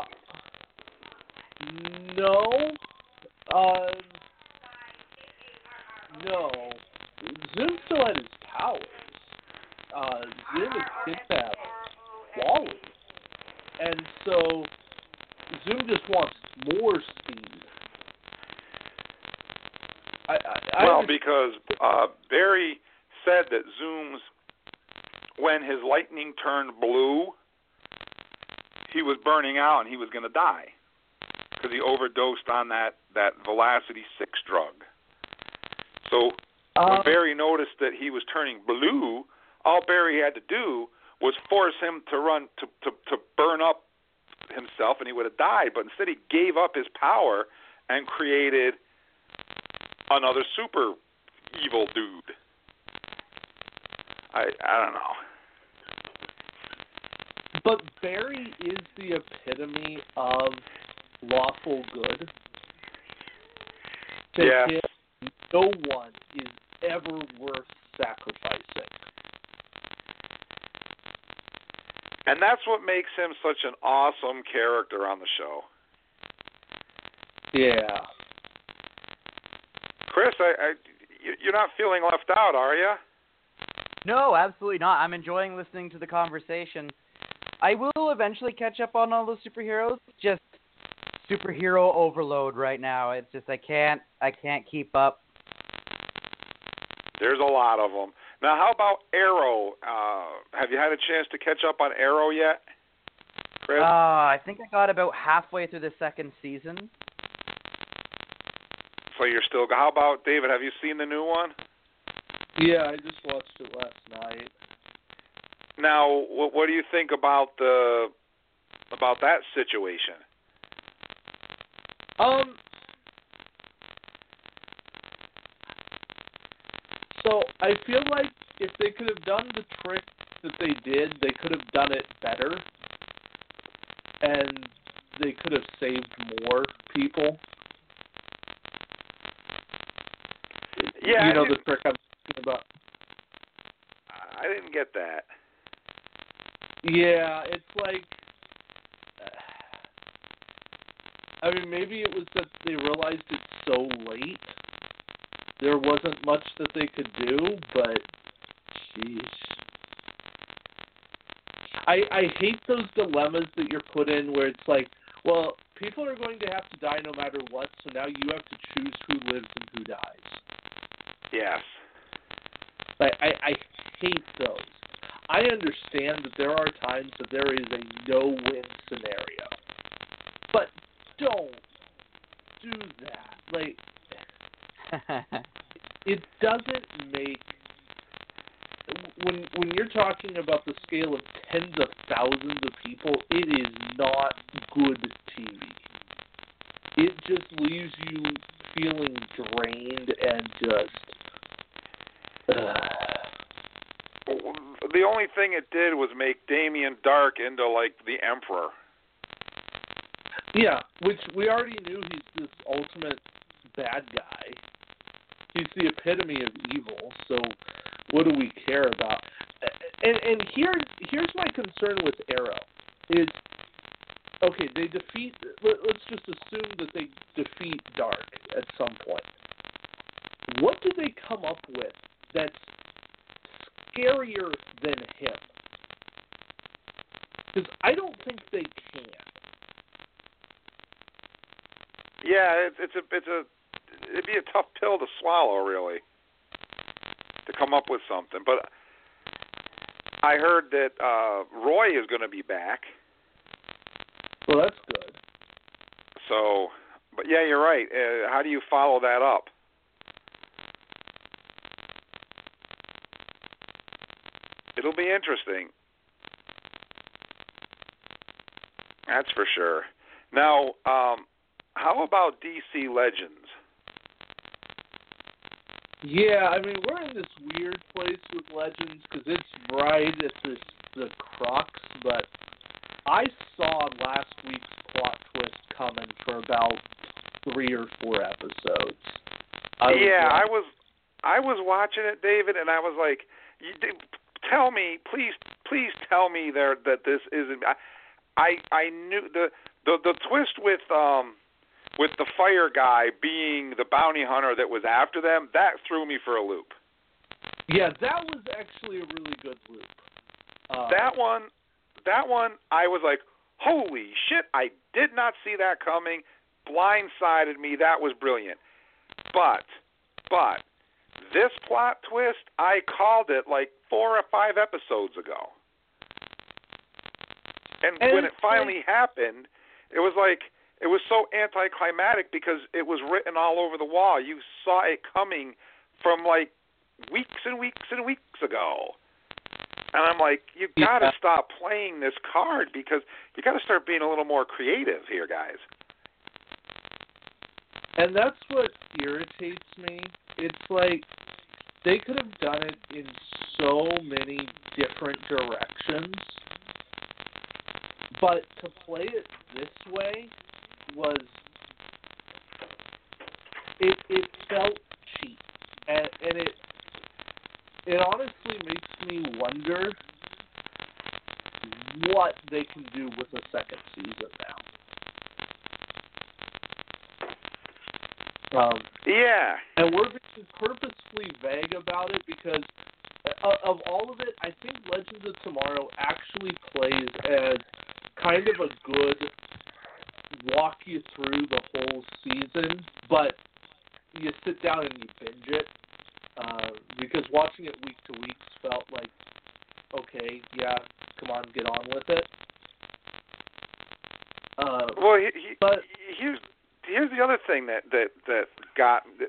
no. Uh, no. Zoom still had his powers. Uh, Zoom had kidnapped Wally. And so Zoom just wants more speed. I, I, well, I because uh, Barry said that Zoom's, when his lightning turned blue, he was burning out and he was going to die because he overdosed on that, that Velocity six drug. So uh, when Barry noticed that he was turning blue, all Barry had to do was force him to run to, to, to burn up himself, and he would have died. But instead, he gave up his power and created another super evil dude. I I don't know. But Barry is the epitome of lawful good. To Yeah. him, no one is ever worth sacrificing. And that's what makes him such an awesome character on the show. Yeah. Chris, I, I, you're not feeling left out, are you? No, absolutely not. I'm enjoying listening to the conversation. I will eventually catch up on all those superheroes. Just superhero overload right now. It's just I can't I can't keep up. There's a lot of them. Now, how about Arrow? Uh, have you had a chance to catch up on Arrow yet, Chris? Uh, I think I got about halfway through the second season. So you're still. How about David? Have you seen the new one? Yeah, I just watched it last night. Now, what, what do you think about the about that situation? Um. So I feel like if they could have done the trick that they did, they could have done it better, and they could have saved more people. Yeah, you know I the trick I'm talking about. I didn't get that. Yeah, it's like, I mean, maybe it was that they realized it so late. There wasn't much that they could do, but, sheesh. I I hate those dilemmas that you're put in where it's like, well, people are going to have to die no matter what, so now you have to choose who lives and who dies. Yes. I, I, I hate those. I understand that there are times that there is a no-win scenario. But don't do that. Like, it doesn't make... When when you're talking about the scale of tens of thousands of people, it is not good T V. It just leaves you feeling drained and just... Uh, the only thing it did was make Damien Dark into, like, the Emperor. Yeah, which we already knew he's this ultimate bad guy. He's the epitome of evil, so what do we care about? And and here here's my concern with Arrow is, okay, they defeat. Let, let's just assume that they defeat Dark at some point. What do they come up with that's scarier than him? Because I don't think they can. Yeah, it's it's a it's a it'd be a tough pill to swallow, really, to come up with something. But I heard that uh, Roy is going to be back. Well, that's good. So, but yeah, you're right. Uh, how do you follow that up? It'll be interesting. That's for sure. Now, um, how about D C Legends? Yeah, I mean, we're in this weird place with Legends because it's right at this, the crux, but I saw last week's plot twist coming for about three or four episodes. I yeah, was, I was I was watching it, David, and I was like, you, tell me, please, please tell me there that this isn't. I, I, I knew the, the the twist with um with the fire guy being the bounty hunter that was after them. That threw me for a loop. Yeah, that was actually a really good loop. Uh, that one, that one, I was like, holy shit! I did not see that coming. Blindsided me. That was brilliant. But, but this plot twist, I called it like four or five episodes ago. And, and when it finally like, happened, it was like, it was so anticlimactic because it was written all over the wall. You saw it coming from like weeks and weeks and weeks ago. And I'm like, you got to yeah. stop playing this card because you got to start being a little more creative here, guys. And that's what irritates me. It's like they could have done it in so many different directions. But to play it this way was, it it felt cheap. And, and it it honestly makes me wonder what they can do with a second season now. Um, yeah. And we're being purposefully vague about it because of all of it, I think Legends of Tomorrow actually plays as kind of a good walk you through the whole season, but you sit down and you binge it, uh, because watching it week to week felt like, okay, yeah, come on, get on with it. Uh, well, he, he, but here's here's the other thing that that that got that,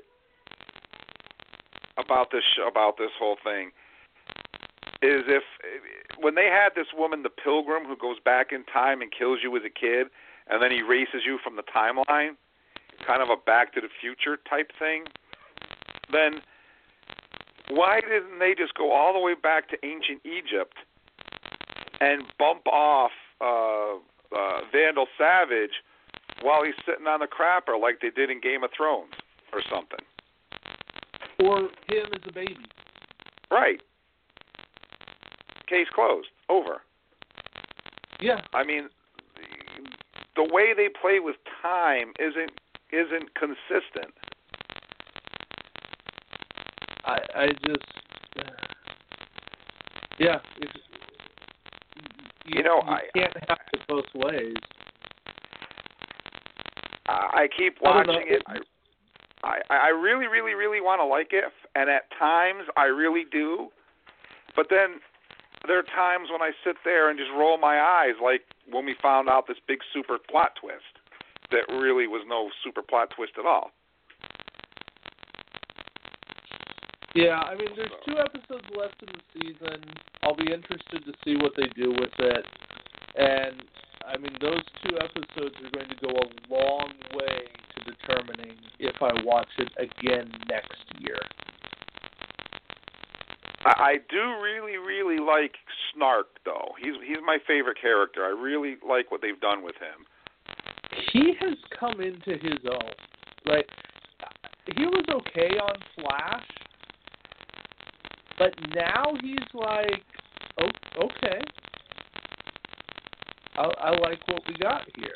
about this show, about this whole thing is if when they had this woman, the Pilgrim, who goes back in time and kills you as a kid, and then erases you from the timeline, kind of a Back to the Future type thing, then why didn't they just go all the way back to ancient Egypt and bump off uh, uh, Vandal Savage while he's sitting on the crapper like they did in Game of Thrones or something? Or him as a baby. Right. Case closed. Over. Yeah. I mean, the way they play with time isn't isn't consistent. I I just uh, yeah. It's, you, you know, you I can't have it both ways. I, I keep I watching it. I, I I really really really want to like it, and at times I really do, but then there are times when I sit there and just roll my eyes, like when we found out this big super plot twist that really was no super plot twist at all. Yeah, I mean, there's two episodes left in the season. I'll be interested to see what they do with it. And, I mean, those two episodes are going to go a long way to determining if I watch it again next year. I do really, really like Snark, though. He's he's my favorite character. I really like what they've done with him. He has come into his own. Like, he was okay on Flash, but now he's like, oh, okay. I, I like what we got here.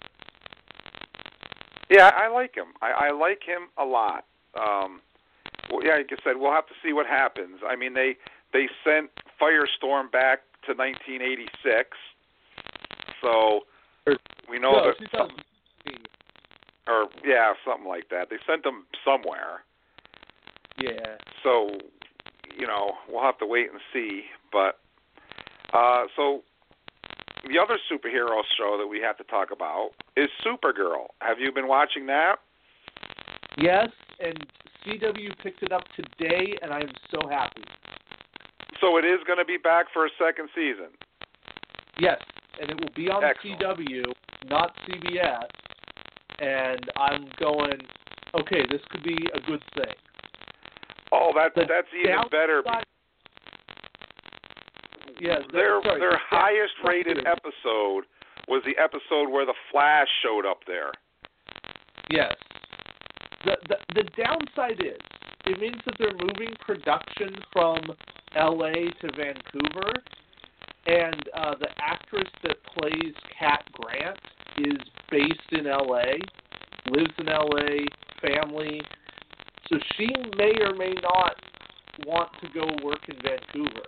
Yeah, I like him. I, I like him a lot. Um, well, yeah, like I said, we'll have to see what happens. I mean, they they sent Firestorm back to nineteen eighty-six, so we know no, that. Some, or yeah, something like that. They sent him somewhere. Yeah. So, you know, we'll have to wait and see. But uh, so. The other superhero show that we have to talk about is Supergirl. Have you been watching that? Yes, and C W picked it up today, and I am so happy. So it is going to be back for a second season? Yes, and it will be on Excellent. C W, not C B S, and I'm going, okay, this could be a good thing. Oh, that, The that's even better. downside- Yeah, their sorry, their the highest rated downside- episode was the episode where the Flash showed up there. Yes. The, the the downside is it means that they're moving production from L A to Vancouver, and uh, the actress that plays Cat Grant is based in L A, lives in L A, family, so she may or may not want to go work in Vancouver.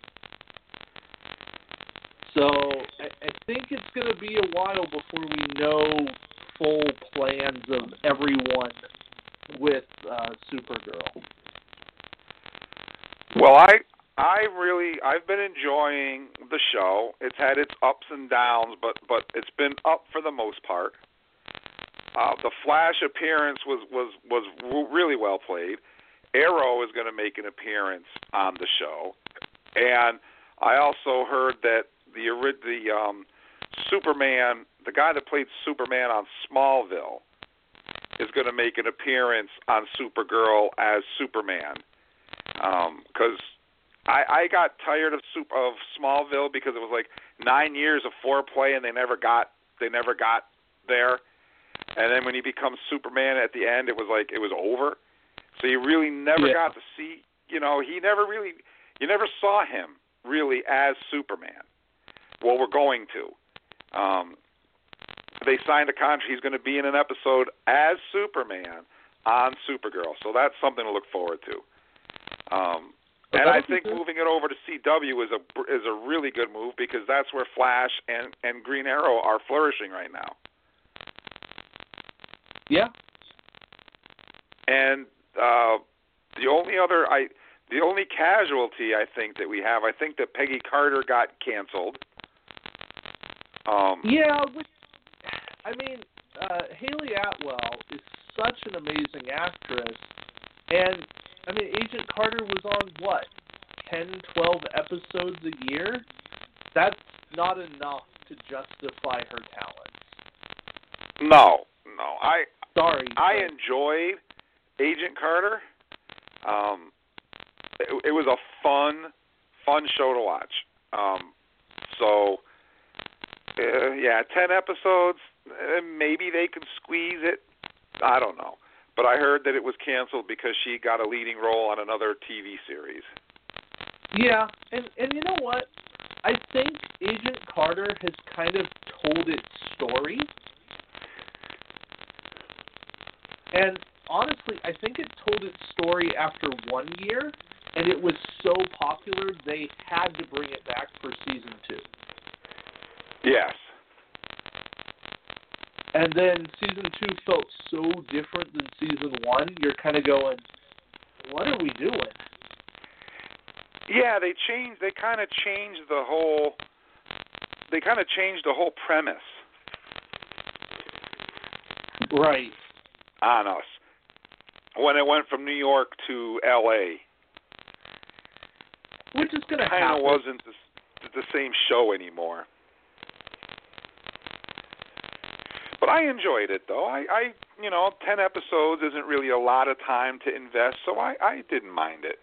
So I, I think it's going to be a while before we know full plans of everyone with uh, Supergirl. Well, I I really I've been enjoying the show. It's had its ups and downs, but but it's been up for the most part. Uh, the Flash appearance was was was really well played. Arrow is going to make an appearance on the show, and I also heard that the the um, Superman, the guy that played Superman on Smallville, is going to make an appearance on Supergirl as Superman. Because um, I, I got tired of super, of Smallville because it was like nine years of foreplay and they never got they never got there. And then when he becomes Superman at the end, it was like it was over. So you really never yeah. got to see. You know, he never really you never saw him really as Superman. Well, we're going to. Um, they signed a contract. He's going to be in an episode as Superman on Supergirl. So that's something to look forward to. Um, and I think moving it over to C W is a is a really good move because that's where Flash and, and Green Arrow are flourishing right now. Yeah. And uh, the only other I the only casualty I think that we have, I think that Peggy Carter got canceled. Um, yeah, which, I mean, uh, Haley Atwell is such an amazing actress, and I mean, Agent Carter was on what, ten, twelve episodes a year? That's not enough to justify her talents. No, no. I sorry. I but... enjoyed Agent Carter. Um, it, it was a fun, fun show to watch. Um, so, uh, yeah, ten episodes. Uh, maybe they could squeeze it. I don't know. But I heard that it was canceled because she got a leading role on another T V series. Yeah, and and you know what? I think Agent Carter has kind of told its story. And honestly, I think it told its story after one year, and it was so popular they had to bring it back for season two. Yes. And then season two felt so different than season one, you're kind of going, what are we doing? Yeah, they changed, they kind of changed the whole, they kind of changed the whole premise. Right. On us. When it went from New York to L A. Which is going to happen. It kind of wasn't the, the same show anymore. But I enjoyed it, though. I, I, you know, ten episodes isn't really a lot of time to invest, so I, I didn't mind it.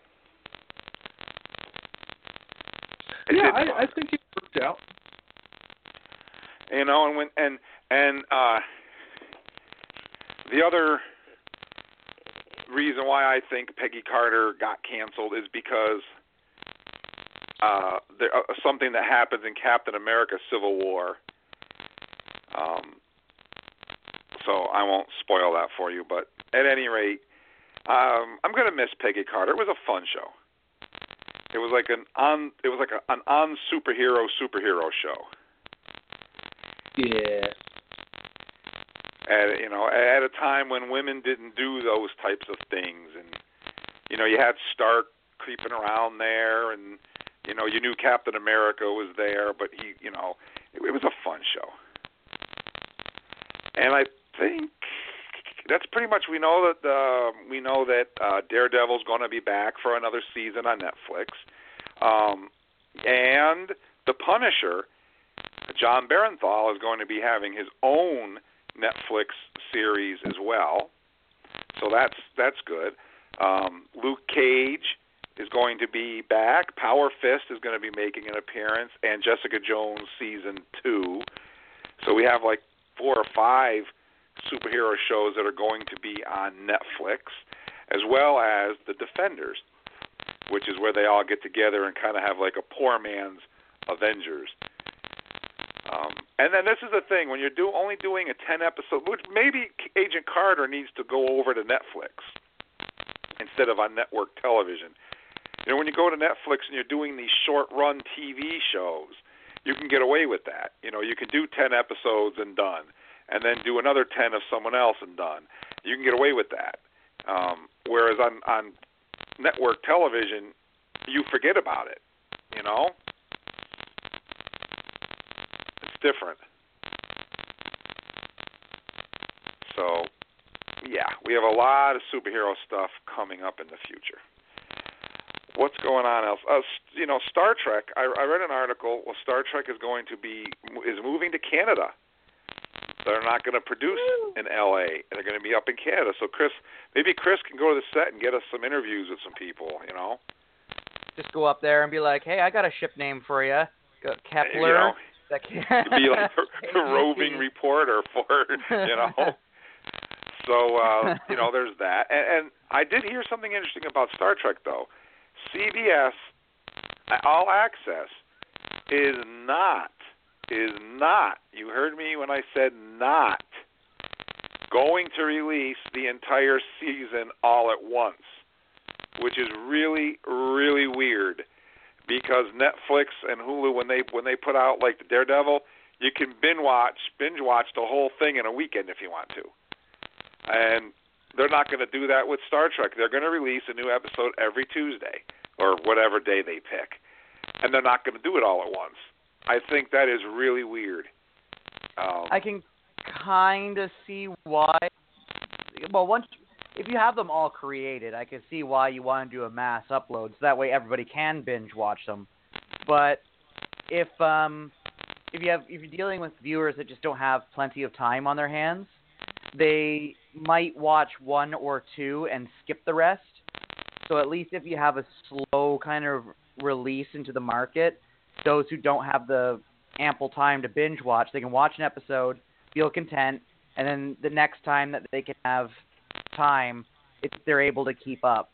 it yeah, I, I think it worked out. You know, and when and and uh, the other reason why I think Peggy Carter got canceled is because uh, there, uh, something that happens in Captain America: Civil War. Um, so I won't spoil that for you, but at any rate, um, I'm going to miss Peggy Carter. It was a fun show. It was like an on. It was like a, an on superhero superhero show. Yeah. At you know, at a time when women didn't do those types of things, and you know, you had Stark creeping around there, and you know, you knew Captain America was there, but he, you know, it, it was a fun show. And I think that's pretty much we know that uh, we know that uh, Daredevil's going to be back for another season on Netflix, um, and The Punisher, John Barenthal is going to be having his own Netflix series as well, so that's that's good. Um, Luke Cage is going to be back. Power Fist is going to be making an appearance, and Jessica Jones season two. So we have like four or five superhero shows that are going to be on Netflix, as well as The Defenders, which is where they all get together and kind of have like a poor man's Avengers. Um, and then this is the thing, when you're do, only doing a ten episode, which maybe Agent Carter needs to go over to Netflix instead of on network television. You know, when you go to Netflix and you're doing these short-run T V shows, you can get away with that. You know, you can do ten episodes and done, and then do another ten of someone else and done. You can get away with that. Um, whereas on, on network television, you forget about it, you know? It's different. So, yeah, we have a lot of superhero stuff coming up in the future. What's going on else? Uh, you know, Star Trek. I, I read an article. Well, Star Trek is going to be is moving to Canada. They're not going to produce in L A. They're going to be up in Canada. So Chris, maybe Chris can go to the set and get us some interviews with some people. You know, just go up there and be like, "Hey, I got a ship name for you, Kepler." You know, that can... be like a, a roving reporter for you know. So uh, you know, there's that. And, and I did hear something interesting about Star Trek, though. C B S All Access is not, is not, you heard me when I said not, going to release the entire season all at once, which is really, really weird, because Netflix and Hulu, when they when they put out like the Daredevil, you can binge watch, binge watch the whole thing in a weekend if you want to. And they're not going to do that with Star Trek. They're going to release a new episode every Tuesday or whatever day they pick. And they're not going to do it all at once. I think that is really weird. Um, I can kind of see why. Well, once if you have them all created, I can see why you want to do a mass upload, so that way everybody can binge watch them. But if um if you have if you're dealing with viewers that just don't have plenty of time on their hands, they might watch one or two and skip the rest. So at least if you have a slow kind of release into the market, those who don't have the ample time to binge watch, they can watch an episode, feel content, and then the next time that they can have time, it's, they're able to keep up.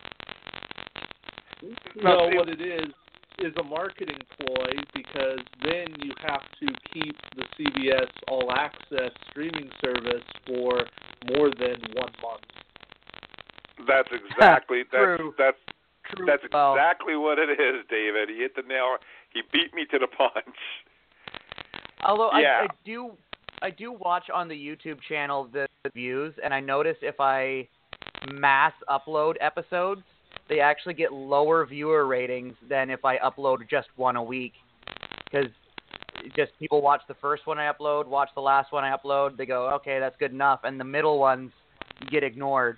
No, what it is is a marketing ploy, because then you have to keep the C B S All Access streaming service for more than one month. That's exactly that's True. that's True. that's Well, exactly what it is, David. He hit the nail. He beat me to the punch. Although yeah. I, I do, I do watch on the YouTube channel the, the views, and I notice if I mass upload episodes, they actually get lower viewer ratings than if I upload just one a week. Because just people watch the first one I upload, watch the last one I upload, they go, okay, that's good enough, and the middle ones get ignored.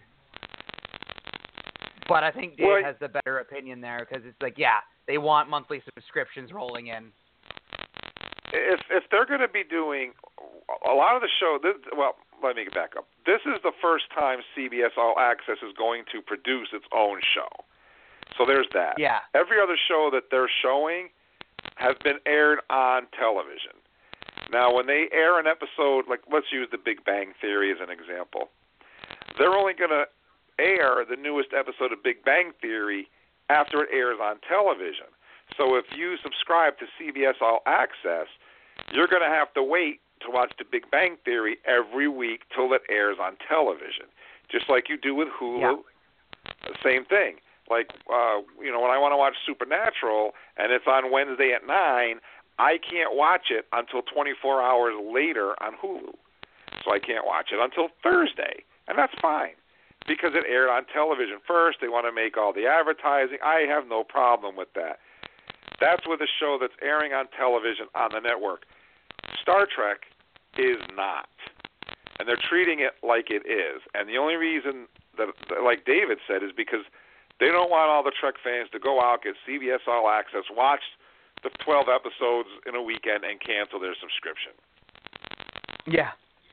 But I think Dave well, has the better opinion there, because it's like, yeah, they want monthly subscriptions rolling in. If if they're going to be doing a lot of the show, this, well, let me get back up. This is the first time C B S All Access is going to produce its own show. So there's that. Yeah. Every other show that they're showing has been aired on television. Now, when they air an episode, like let's use The Big Bang Theory as an example, they're only going to air the newest episode of Big Bang Theory after it airs on television. So if you subscribe to C B S All Access, you're going to have to wait to watch The Big Bang Theory every week till it airs on television, just like you do with Hulu. Yeah. Same thing. Like, uh, you know, when I want to watch Supernatural and it's on Wednesday at nine, I can't watch it until twenty-four hours later on Hulu. So I can't watch it until Thursday, and that's fine because it aired on television first. They want to make all the advertising. I have no problem with that. That's with a show that's airing on television on the network. Star Trek is not, and they're treating it like it is. And the only reason that, like David said, is because they don't want all the Trek fans to go out, get C B S All Access, watch the twelve episodes in a weekend, and cancel their subscription. Yeah.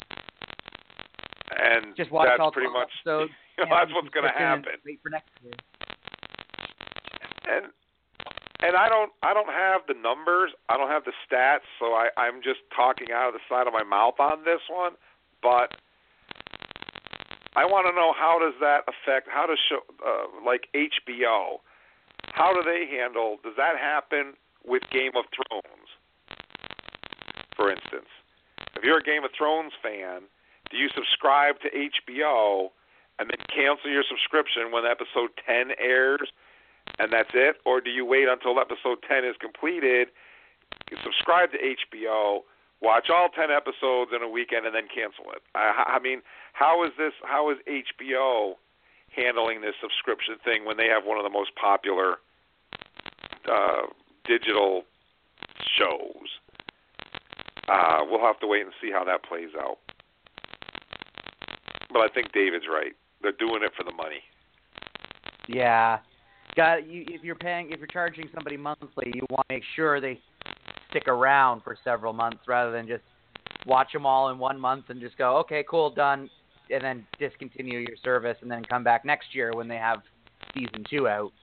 And Just watch that's all pretty much episodes, you know, that's what's going to happen. Wait for next year. And and I don't I don't have the numbers, I don't have the stats, so I, I'm just talking out of the side of my mouth on this one. But I want to know, how does that affect? How does show uh, like H B O? How do they handle? Does that happen with Game of Thrones, for instance? If you're a Game of Thrones fan, do you subscribe to H B O and then cancel your subscription when episode ten airs, and that's it? Or do you wait until episode ten is completed, you subscribe to H B O, watch all ten episodes in a weekend, and then cancel it? I, I mean, how is this? How is H B O handling this subscription thing when they have one of the most popular uh, digital shows? Uh, we'll have to wait and see how that plays out. But I think David's right. They're doing it for the money. Yeah, got you. If you're paying, if you're charging somebody monthly, you want to make sure they stick around for several months rather than just watch them all in one month and just go, okay, cool, done, and then discontinue your service and then come back next year when they have season two out.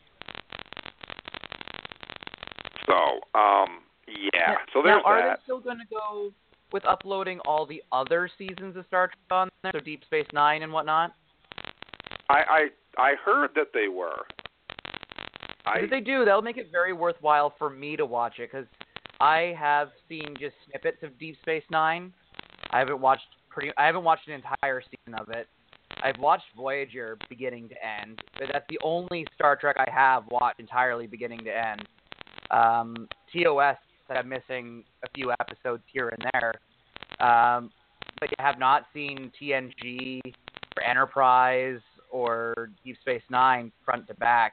So, um, yeah. So there's now, are that. they still going to go with uploading all the other seasons of Star Trek on there, so Deep Space Nine and whatnot? I I, I heard that they were. I, If they do, that'll make it very worthwhile for me to watch it, because I have seen just snippets of Deep Space Nine. I haven't watched pretty. I haven't watched an entire season of it. I've watched Voyager beginning to end, but that's the only Star Trek I have watched entirely beginning to end. Um, T O S, I'm missing a few episodes here and there, um, but you have not seen T N G or Enterprise or Deep Space Nine front to back.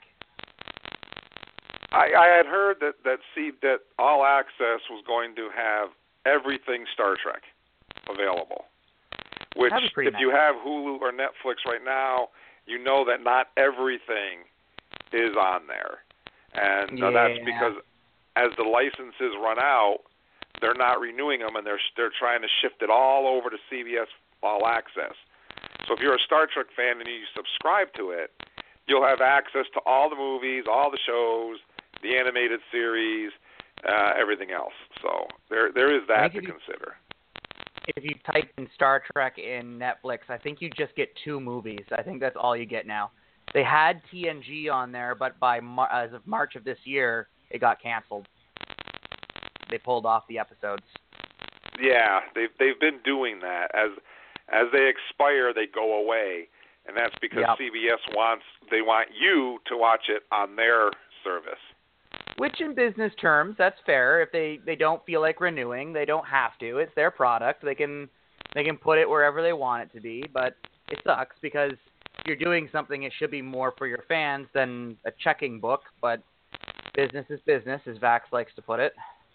I, I had heard that that see that All Access was going to have everything Star Trek available. Which, if nice. you have Hulu or Netflix right now, you know that not everything is on there, and yeah. uh, that's because as the licenses run out, they're not renewing them, and they're they're trying to shift it all over to C B S All Access. So if you're a Star Trek fan and you subscribe to it, you'll have access to all the movies, all the shows, the animated series, uh, everything else. So there there is that to you, consider. If you type in Star Trek in Netflix, I think you just get two movies. I think that's all you get now. They had T N G on there, but by Mar- as of March of this year, it got canceled. They pulled off the episodes. Yeah, they've they've been doing that. As as they expire, they go away, and that's because yep. C B S wants they want you to watch it on their service. Which, in business terms, that's fair. If they, they don't feel like renewing, they don't have to. It's their product. They can they can put it wherever they want it to be. But it sucks because if you're doing something, it should be more for your fans than a checking book. But business is business, as Vax likes to put it.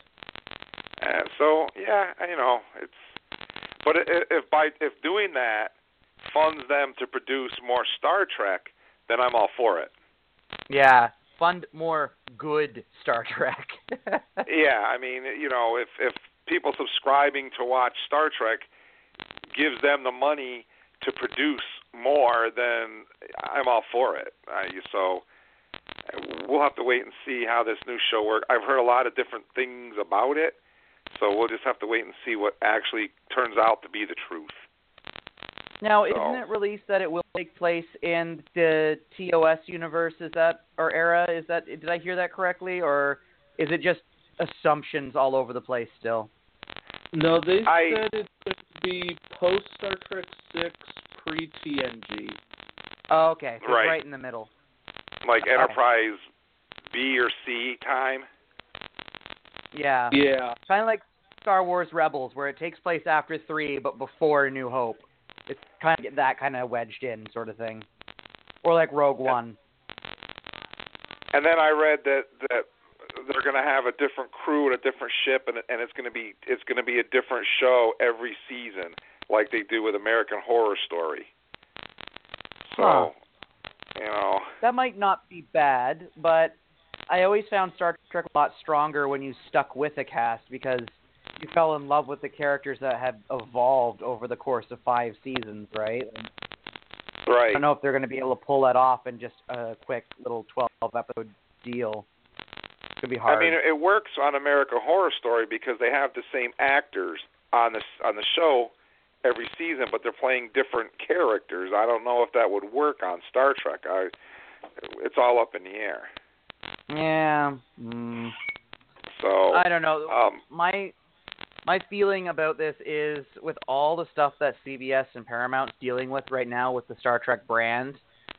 And so, yeah, you know, it's. But if by if doing that funds them to produce more Star Trek, then I'm all for it. Yeah. Fund more good Star Trek. Yeah, I mean, you know, if if people subscribing to watch Star Trek gives them the money to produce more, then I'm all for it. Uh, so we'll have to wait and see how this new show works. I've heard a lot of different things about it, so we'll just have to wait and see what actually turns out to be the truth. Now, so. Isn't it released that it will take place in the T O S universe? Is that or era? Is that did I hear that correctly, or is it just assumptions all over the place still? No, they I- said it's going to be post Star Trek six, pre T N G. Oh, okay, so Right. it's right in the middle. Like Okay. Enterprise B or C time. Yeah. Yeah. Kind of like Star Wars Rebels, where it takes place after three, but before A New Hope. It's kind of that kind of wedged in sort of thing. Or like Rogue One. And then I read that that they're going to have a different crew and a different ship, and and it's going to be it's going to be a different show every season, like they do with American Horror Story. So, Huh. you know, That might not be bad, but I always found Star Trek a lot stronger when you stuck with a cast because you fell in love with the characters that have evolved over the course of five seasons, right? And I right? don't know if they're going to be able to pull that off in just a quick little twelve-episode deal. It's going to be hard. I mean, it works on American Horror Story because they have the same actors on the on the show every season, but they're playing different characters. I don't know if that would work on Star Trek. I, it's all up in the air. Yeah. Mm. So I don't know. Um, my my feeling about this is with all the stuff that C B S and Paramount's dealing with right now with the Star Trek brand,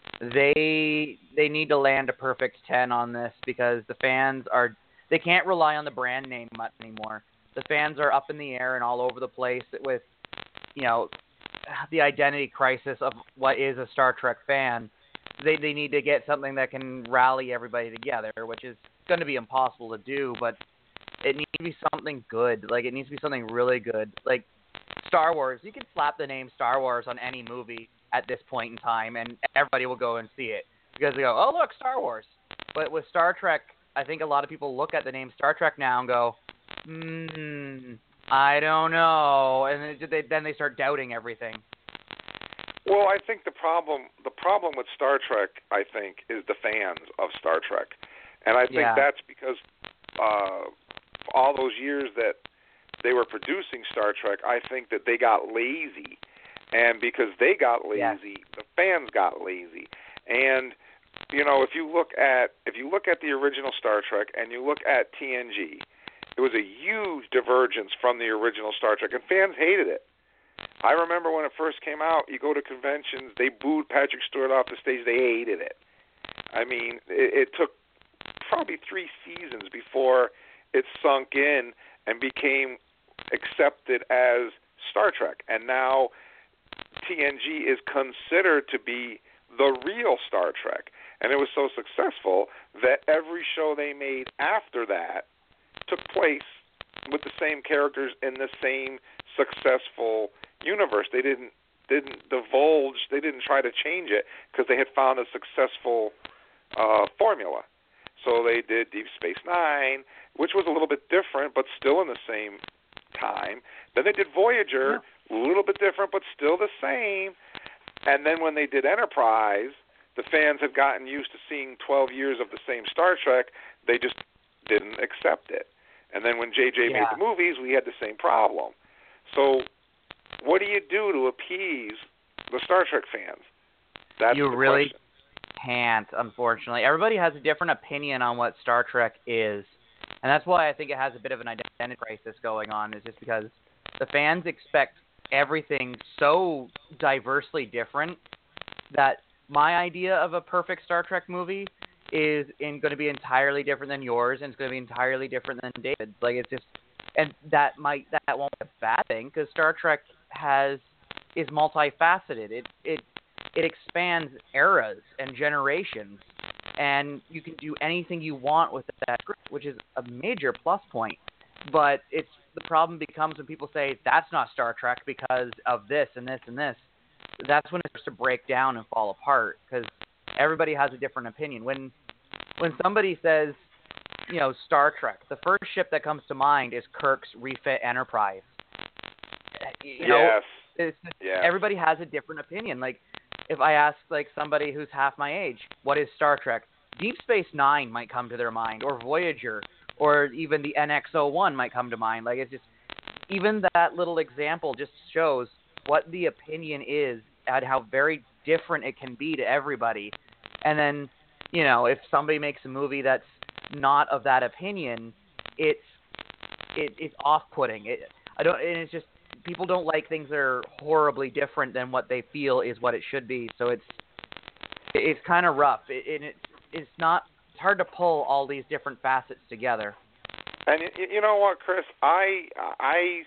they they need to land a perfect ten on this because the fans are they can't rely on the brand name much anymore. The fans are up in the air and all over the place with, you know, the identity crisis of what is a Star Trek fan. They they need to get something that can rally everybody together, which is going to be impossible to do, but it needs to be something good. Like, it needs to be something really good. Like, Star Wars, you can slap the name Star Wars on any movie at this point in time, and everybody will go and see it. Because they go, oh, look, Star Wars. But with Star Trek, I think a lot of people look at the name Star Trek now and go, hmm, I don't know. And then they, then they start doubting everything. Well, I think the problem the problem with Star Trek, I think, is the fans of Star Trek, and I think Yeah. that's because uh, all those years that they were producing Star Trek, I think that they got lazy, and because they got lazy, Yeah. the fans got lazy, and you know, if you look at if you look at the original Star Trek and you look at T N G, it was a huge divergence from the original Star Trek, and fans hated it. I remember when it first came out, you go to conventions, they booed Patrick Stewart off the stage. They hated it. I mean, it, it took probably three seasons before it sunk in and became accepted as Star Trek. And now T N G is considered to be the real Star Trek. And it was so successful that every show they made after that took place with the same characters in the same successful universe. They didn't didn't divulge. They didn't try to change it because they had found a successful uh, formula. So they did Deep Space Nine, which was a little bit different, but still in the same time. Then they did Voyager, a little bit different, but still the same. And then when they did Enterprise, the fans had gotten used to seeing twelve years of the same Star Trek. They just didn't accept it. And then when J J Yeah. made the movies, we had the same problem. So what do you do to appease the Star Trek fans? That's You the really question. can't, unfortunately. Everybody has a different opinion on what Star Trek is. And that's why I think it has a bit of an identity crisis going on, is just because the fans expect everything so diversely different that my idea of a perfect Star Trek movie is in going to be entirely different than yours, and it's going to be entirely different than David's. Like, it's just, and that might that won't be a bad thing because Star Trek has is multifaceted. It it it expands eras and generations, and you can do anything you want with that script, which is a major plus point. But it's the problem becomes when people say that's not Star Trek because of this and this and this. That's when it starts to break down and fall apart because everybody has a different opinion. When when somebody says, you know, Star Trek, the first ship that comes to mind is Kirk's refit Enterprise. You know, yes. it's, Yes. everybody has a different opinion. Like, if I ask, like, somebody who's half my age, what is Star Trek? Deep Space Nine might come to their mind, or Voyager, or even the N X oh one might come to mind. Like, it's just, even that little example just shows what the opinion is and how very different it can be to everybody. And then, you know, if somebody makes a movie that's not of that opinion, it's it, it's off-putting. It, I don't, and it's just people don't like things that are horribly different than what they feel is what it should be. So it's it's kind of rough, it, and it, it's not it's hard to pull all these different facets together. And you, you know what, Chris? I I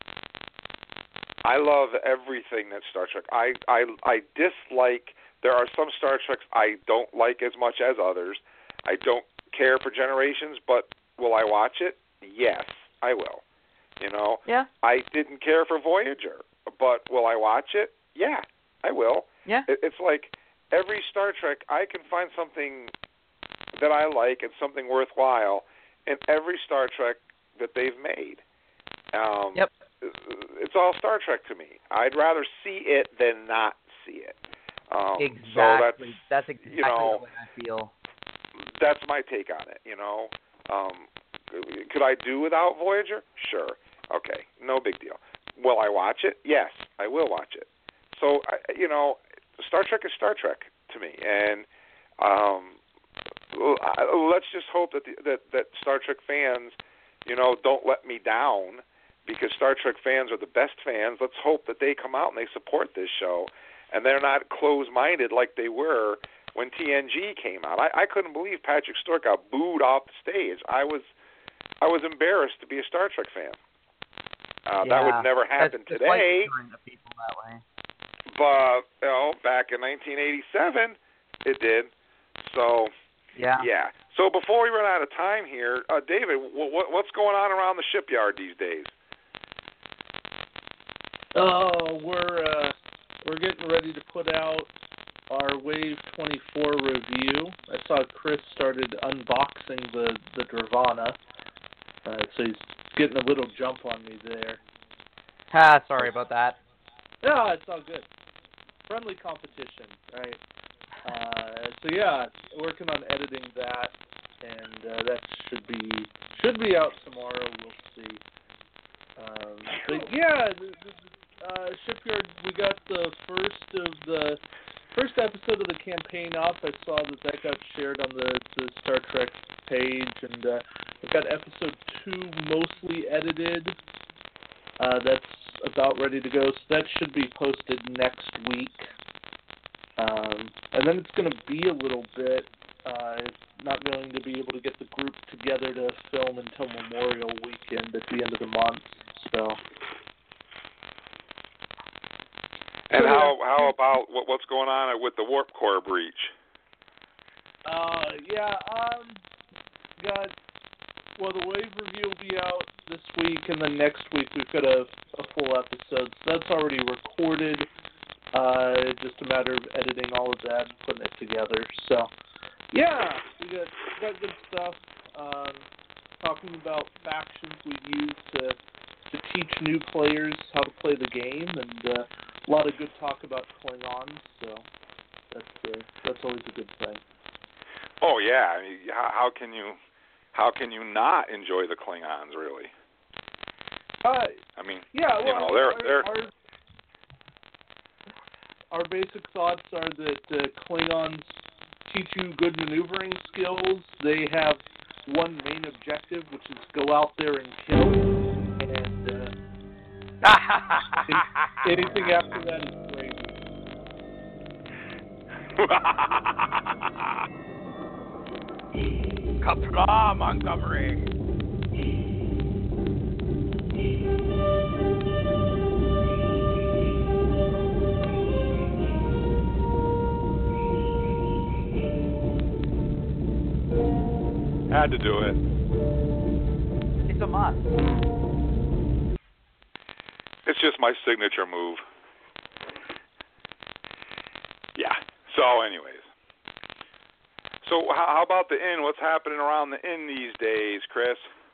I love everything that's Star Trek. I, I I dislike. There are some Star Treks I don't like as much as others. I don't care for Generations, but will I watch it? Yes, I will. You know, yeah. I didn't care for Voyager, but will I watch it? Yeah, I will. Yeah. It, it's like every Star Trek, I can find something that I like and something worthwhile in every Star Trek that they've made. Um, yep. It's all Star Trek to me. I'd rather see it than not see it. Um, exactly. So that's, that's exactly you know, the way I feel. That's my take on it. You know, um, could I do without Voyager? Sure. Okay, no big deal. Will I watch it? Yes, I will watch it. So, I, you know, Star Trek is Star Trek to me, and um, let's just hope that, the, that that Star Trek fans, you know, don't let me down, because Star Trek fans are the best fans. Let's hope that they come out and they support this show, and they're not closed-minded like they were when T N G came out. I, I couldn't believe Patrick Stewart got booed off the stage. I was I was embarrassed to be a Star Trek fan. Uh, yeah, that would never happen that's, today. That's people that way. But you know, back in nineteen eighty-seven, it did. So yeah, yeah. So before we run out of time here, uh, David, w- w- what's going on around the shipyard these days? Oh, we're uh, we're getting ready to put out our Wave twenty-four review. I saw Chris started unboxing the the Nirvana, uh, so he's getting a little jump on me there. Ah, sorry about that. No, it's all good. Friendly competition, right? Uh, so yeah, working on editing that, and uh, that should be should be out tomorrow. We'll see. Um, but yeah, the, the, uh, Shipyard. We got the first of the first episode of the campaign up. I saw that that got shared on the, the Star Trek page, and uh, we've got episode two mostly edited. Uh, that's about ready to go, so that should be posted next week. Um, and then it's going to be a little bit, uh, not going to be able to get the group together to film until Memorial Weekend at the end of the month. So. And so, how yeah. how about what, what's going on with the Warp Core breach? Uh, yeah, um, got, well, the Wave review will be out this week, and then next week we've got a, a full episode. So that's already recorded. Uh, just a matter of editing all of that and putting it together. So, yeah, we got, we got good stuff. Um, talking about factions we use to to teach new players how to play the game, and uh, a lot of good talk about Klingons. So that's uh, that's always a good thing. Oh yeah, I mean, how, how can you how can you not enjoy the Klingons, really? Uh, I mean, yeah, well, you know, they're our, they're. Our, our basic thoughts are that uh, Klingons teach you good maneuvering skills. They have one main objective, which is go out there and kill. And uh, anything after that is crazy. Kapla Montgomery. Had to do it. It's a must. It's just my signature move. Yeah. So, anyways. So, how about the inn? What's happening around the inn these days, Chris?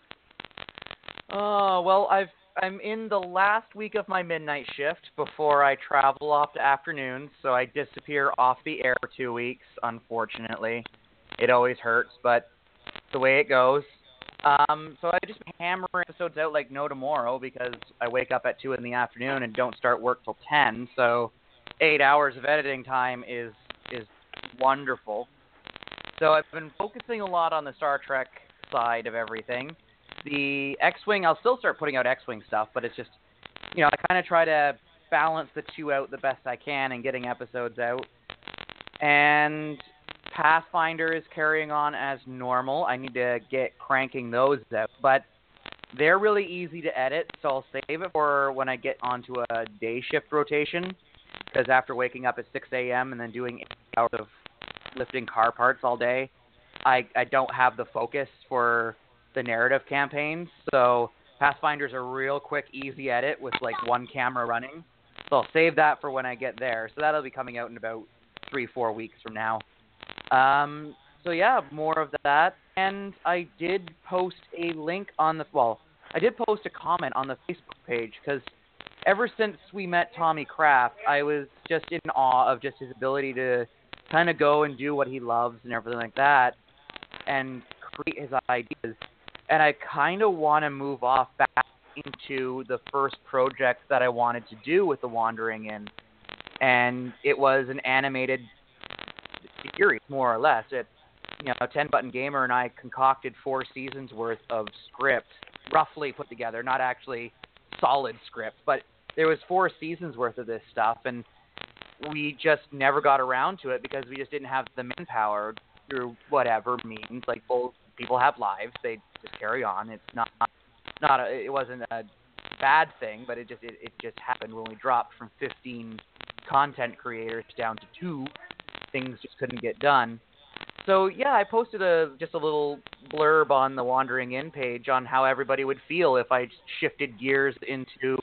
Oh, well, I've I'm in the last week of my midnight shift before I travel off to afternoons, so I disappear off the air for two weeks, unfortunately. It always hurts, but the way it goes. Um, so I just hammer episodes out like no tomorrow because I wake up at two in the afternoon and don't start work till ten. So eight hours of editing time is is wonderful. So I've been focusing a lot on the Star Trek side of everything. The X-Wing, I'll still start putting out X-Wing stuff, but it's just, you know, I kind of try to balance the two out the best I can and getting episodes out. And Pathfinder is carrying on as normal. I need to get cranking those out, but they're really easy to edit, so I'll save it for when I get onto a day shift rotation, because after waking up at six a.m. and then doing eight hours of lifting car parts all day, I, I don't have the focus for the narrative campaigns. So Pathfinder's a real quick, easy edit with like one camera running. So I'll save that for when I get there. So that'll be coming out in about three, four weeks from now. Um, so yeah, more of that. And I did post a link on the, well, I did post a comment on the Facebook page because ever since we met Tommy Kraft, I was just in awe of just his ability to kind of go and do what he loves and everything like that and create his ideas. And I kind of want to move off back into the first project that I wanted to do with The Wandering Inn. And it was an animated series, more or less. It, you know, ten Button Gamer and I concocted four seasons worth of script, roughly put together, not actually solid script, but there was four seasons worth of this stuff, and we just never got around to it because we just didn't have the manpower through whatever means. Like, both people have lives, they just carry on. It's not, not a, it wasn't a bad thing, but it just it, it just happened when we dropped from fifteen content creators down to two. Things just couldn't get done. So yeah, I posted a just a little blurb on the Wandering Inn page on how everybody would feel if I shifted gears into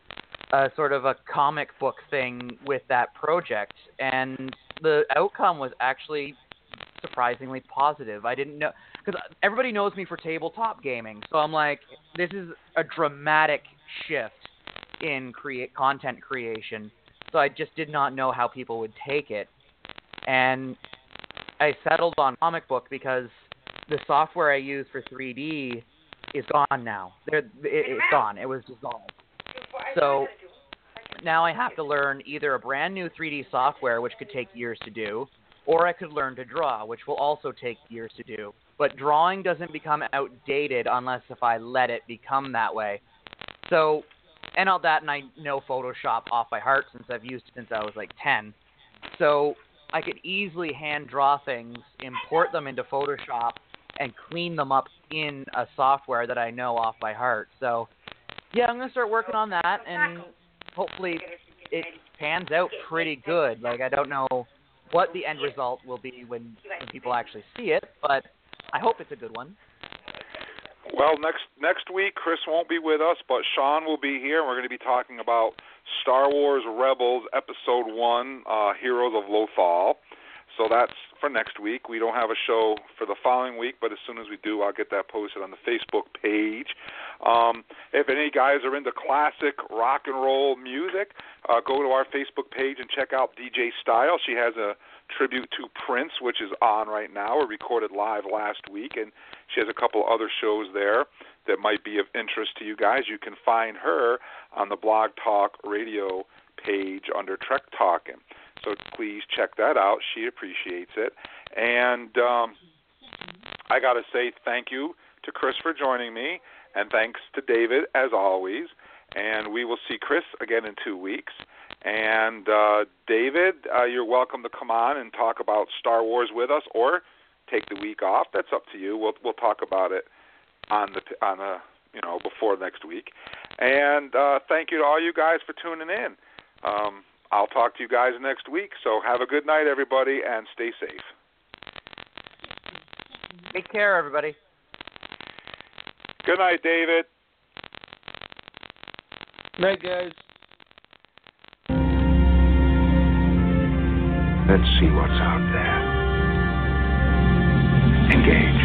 a sort of a comic book thing with that project, and the outcome was actually surprisingly positive. I didn't know, because everybody knows me for tabletop gaming, so I'm like, this is a dramatic shift in create content creation. So I just did not know how people would take it, and I settled on comic book because the software I use for three D is gone now. It, it's gone. It was dissolved. So now I have to learn either a brand new three D software, which could take years to do, or I could learn to draw, which will also take years to do. But drawing doesn't become outdated unless if I let it become that way. So, and all that, and I know Photoshop off by heart since I've used it since I was like ten. So I could easily hand draw things, import them into Photoshop, and clean them up in a software that I know off by heart. So, yeah, I'm going to start working on that, and hopefully it pans out pretty good. Like, I don't know what the end result will be when, when people actually see it, but I hope it's a good one. Well, next next week, Chris won't be with us, but Sean will be here, and we're going to be talking about Star Wars Rebels Episode one, uh, Heroes of Lothal. So that's for next week. We don't have a show for the following week, but as soon as we do, I'll get that posted on the Facebook page. Um, if any guys are into classic rock and roll music, uh, go to our Facebook page and check out D J Style. She has a tribute to Prince, which is on right now. It recorded live last week, and she has a couple other shows there that might be of interest to you guys. You can find her on the Blog Talk Radio page under Trek Talkin'. So please check that out. She appreciates it. And um, I got to say thank you to Chris for joining me, and thanks to David, as always. And we will see Chris again in two weeks. And uh, David, uh, you're welcome to come on and talk about Star Wars with us, or take the week off. That's up to you. We'll we'll talk about it on the on the you know before next week. And uh, thank you to all you guys for tuning in. Um, I'll talk to you guys next week. So have a good night, everybody, and stay safe. Take care, everybody. Good night, David. Night, guys. Let's see what's out there. Engage.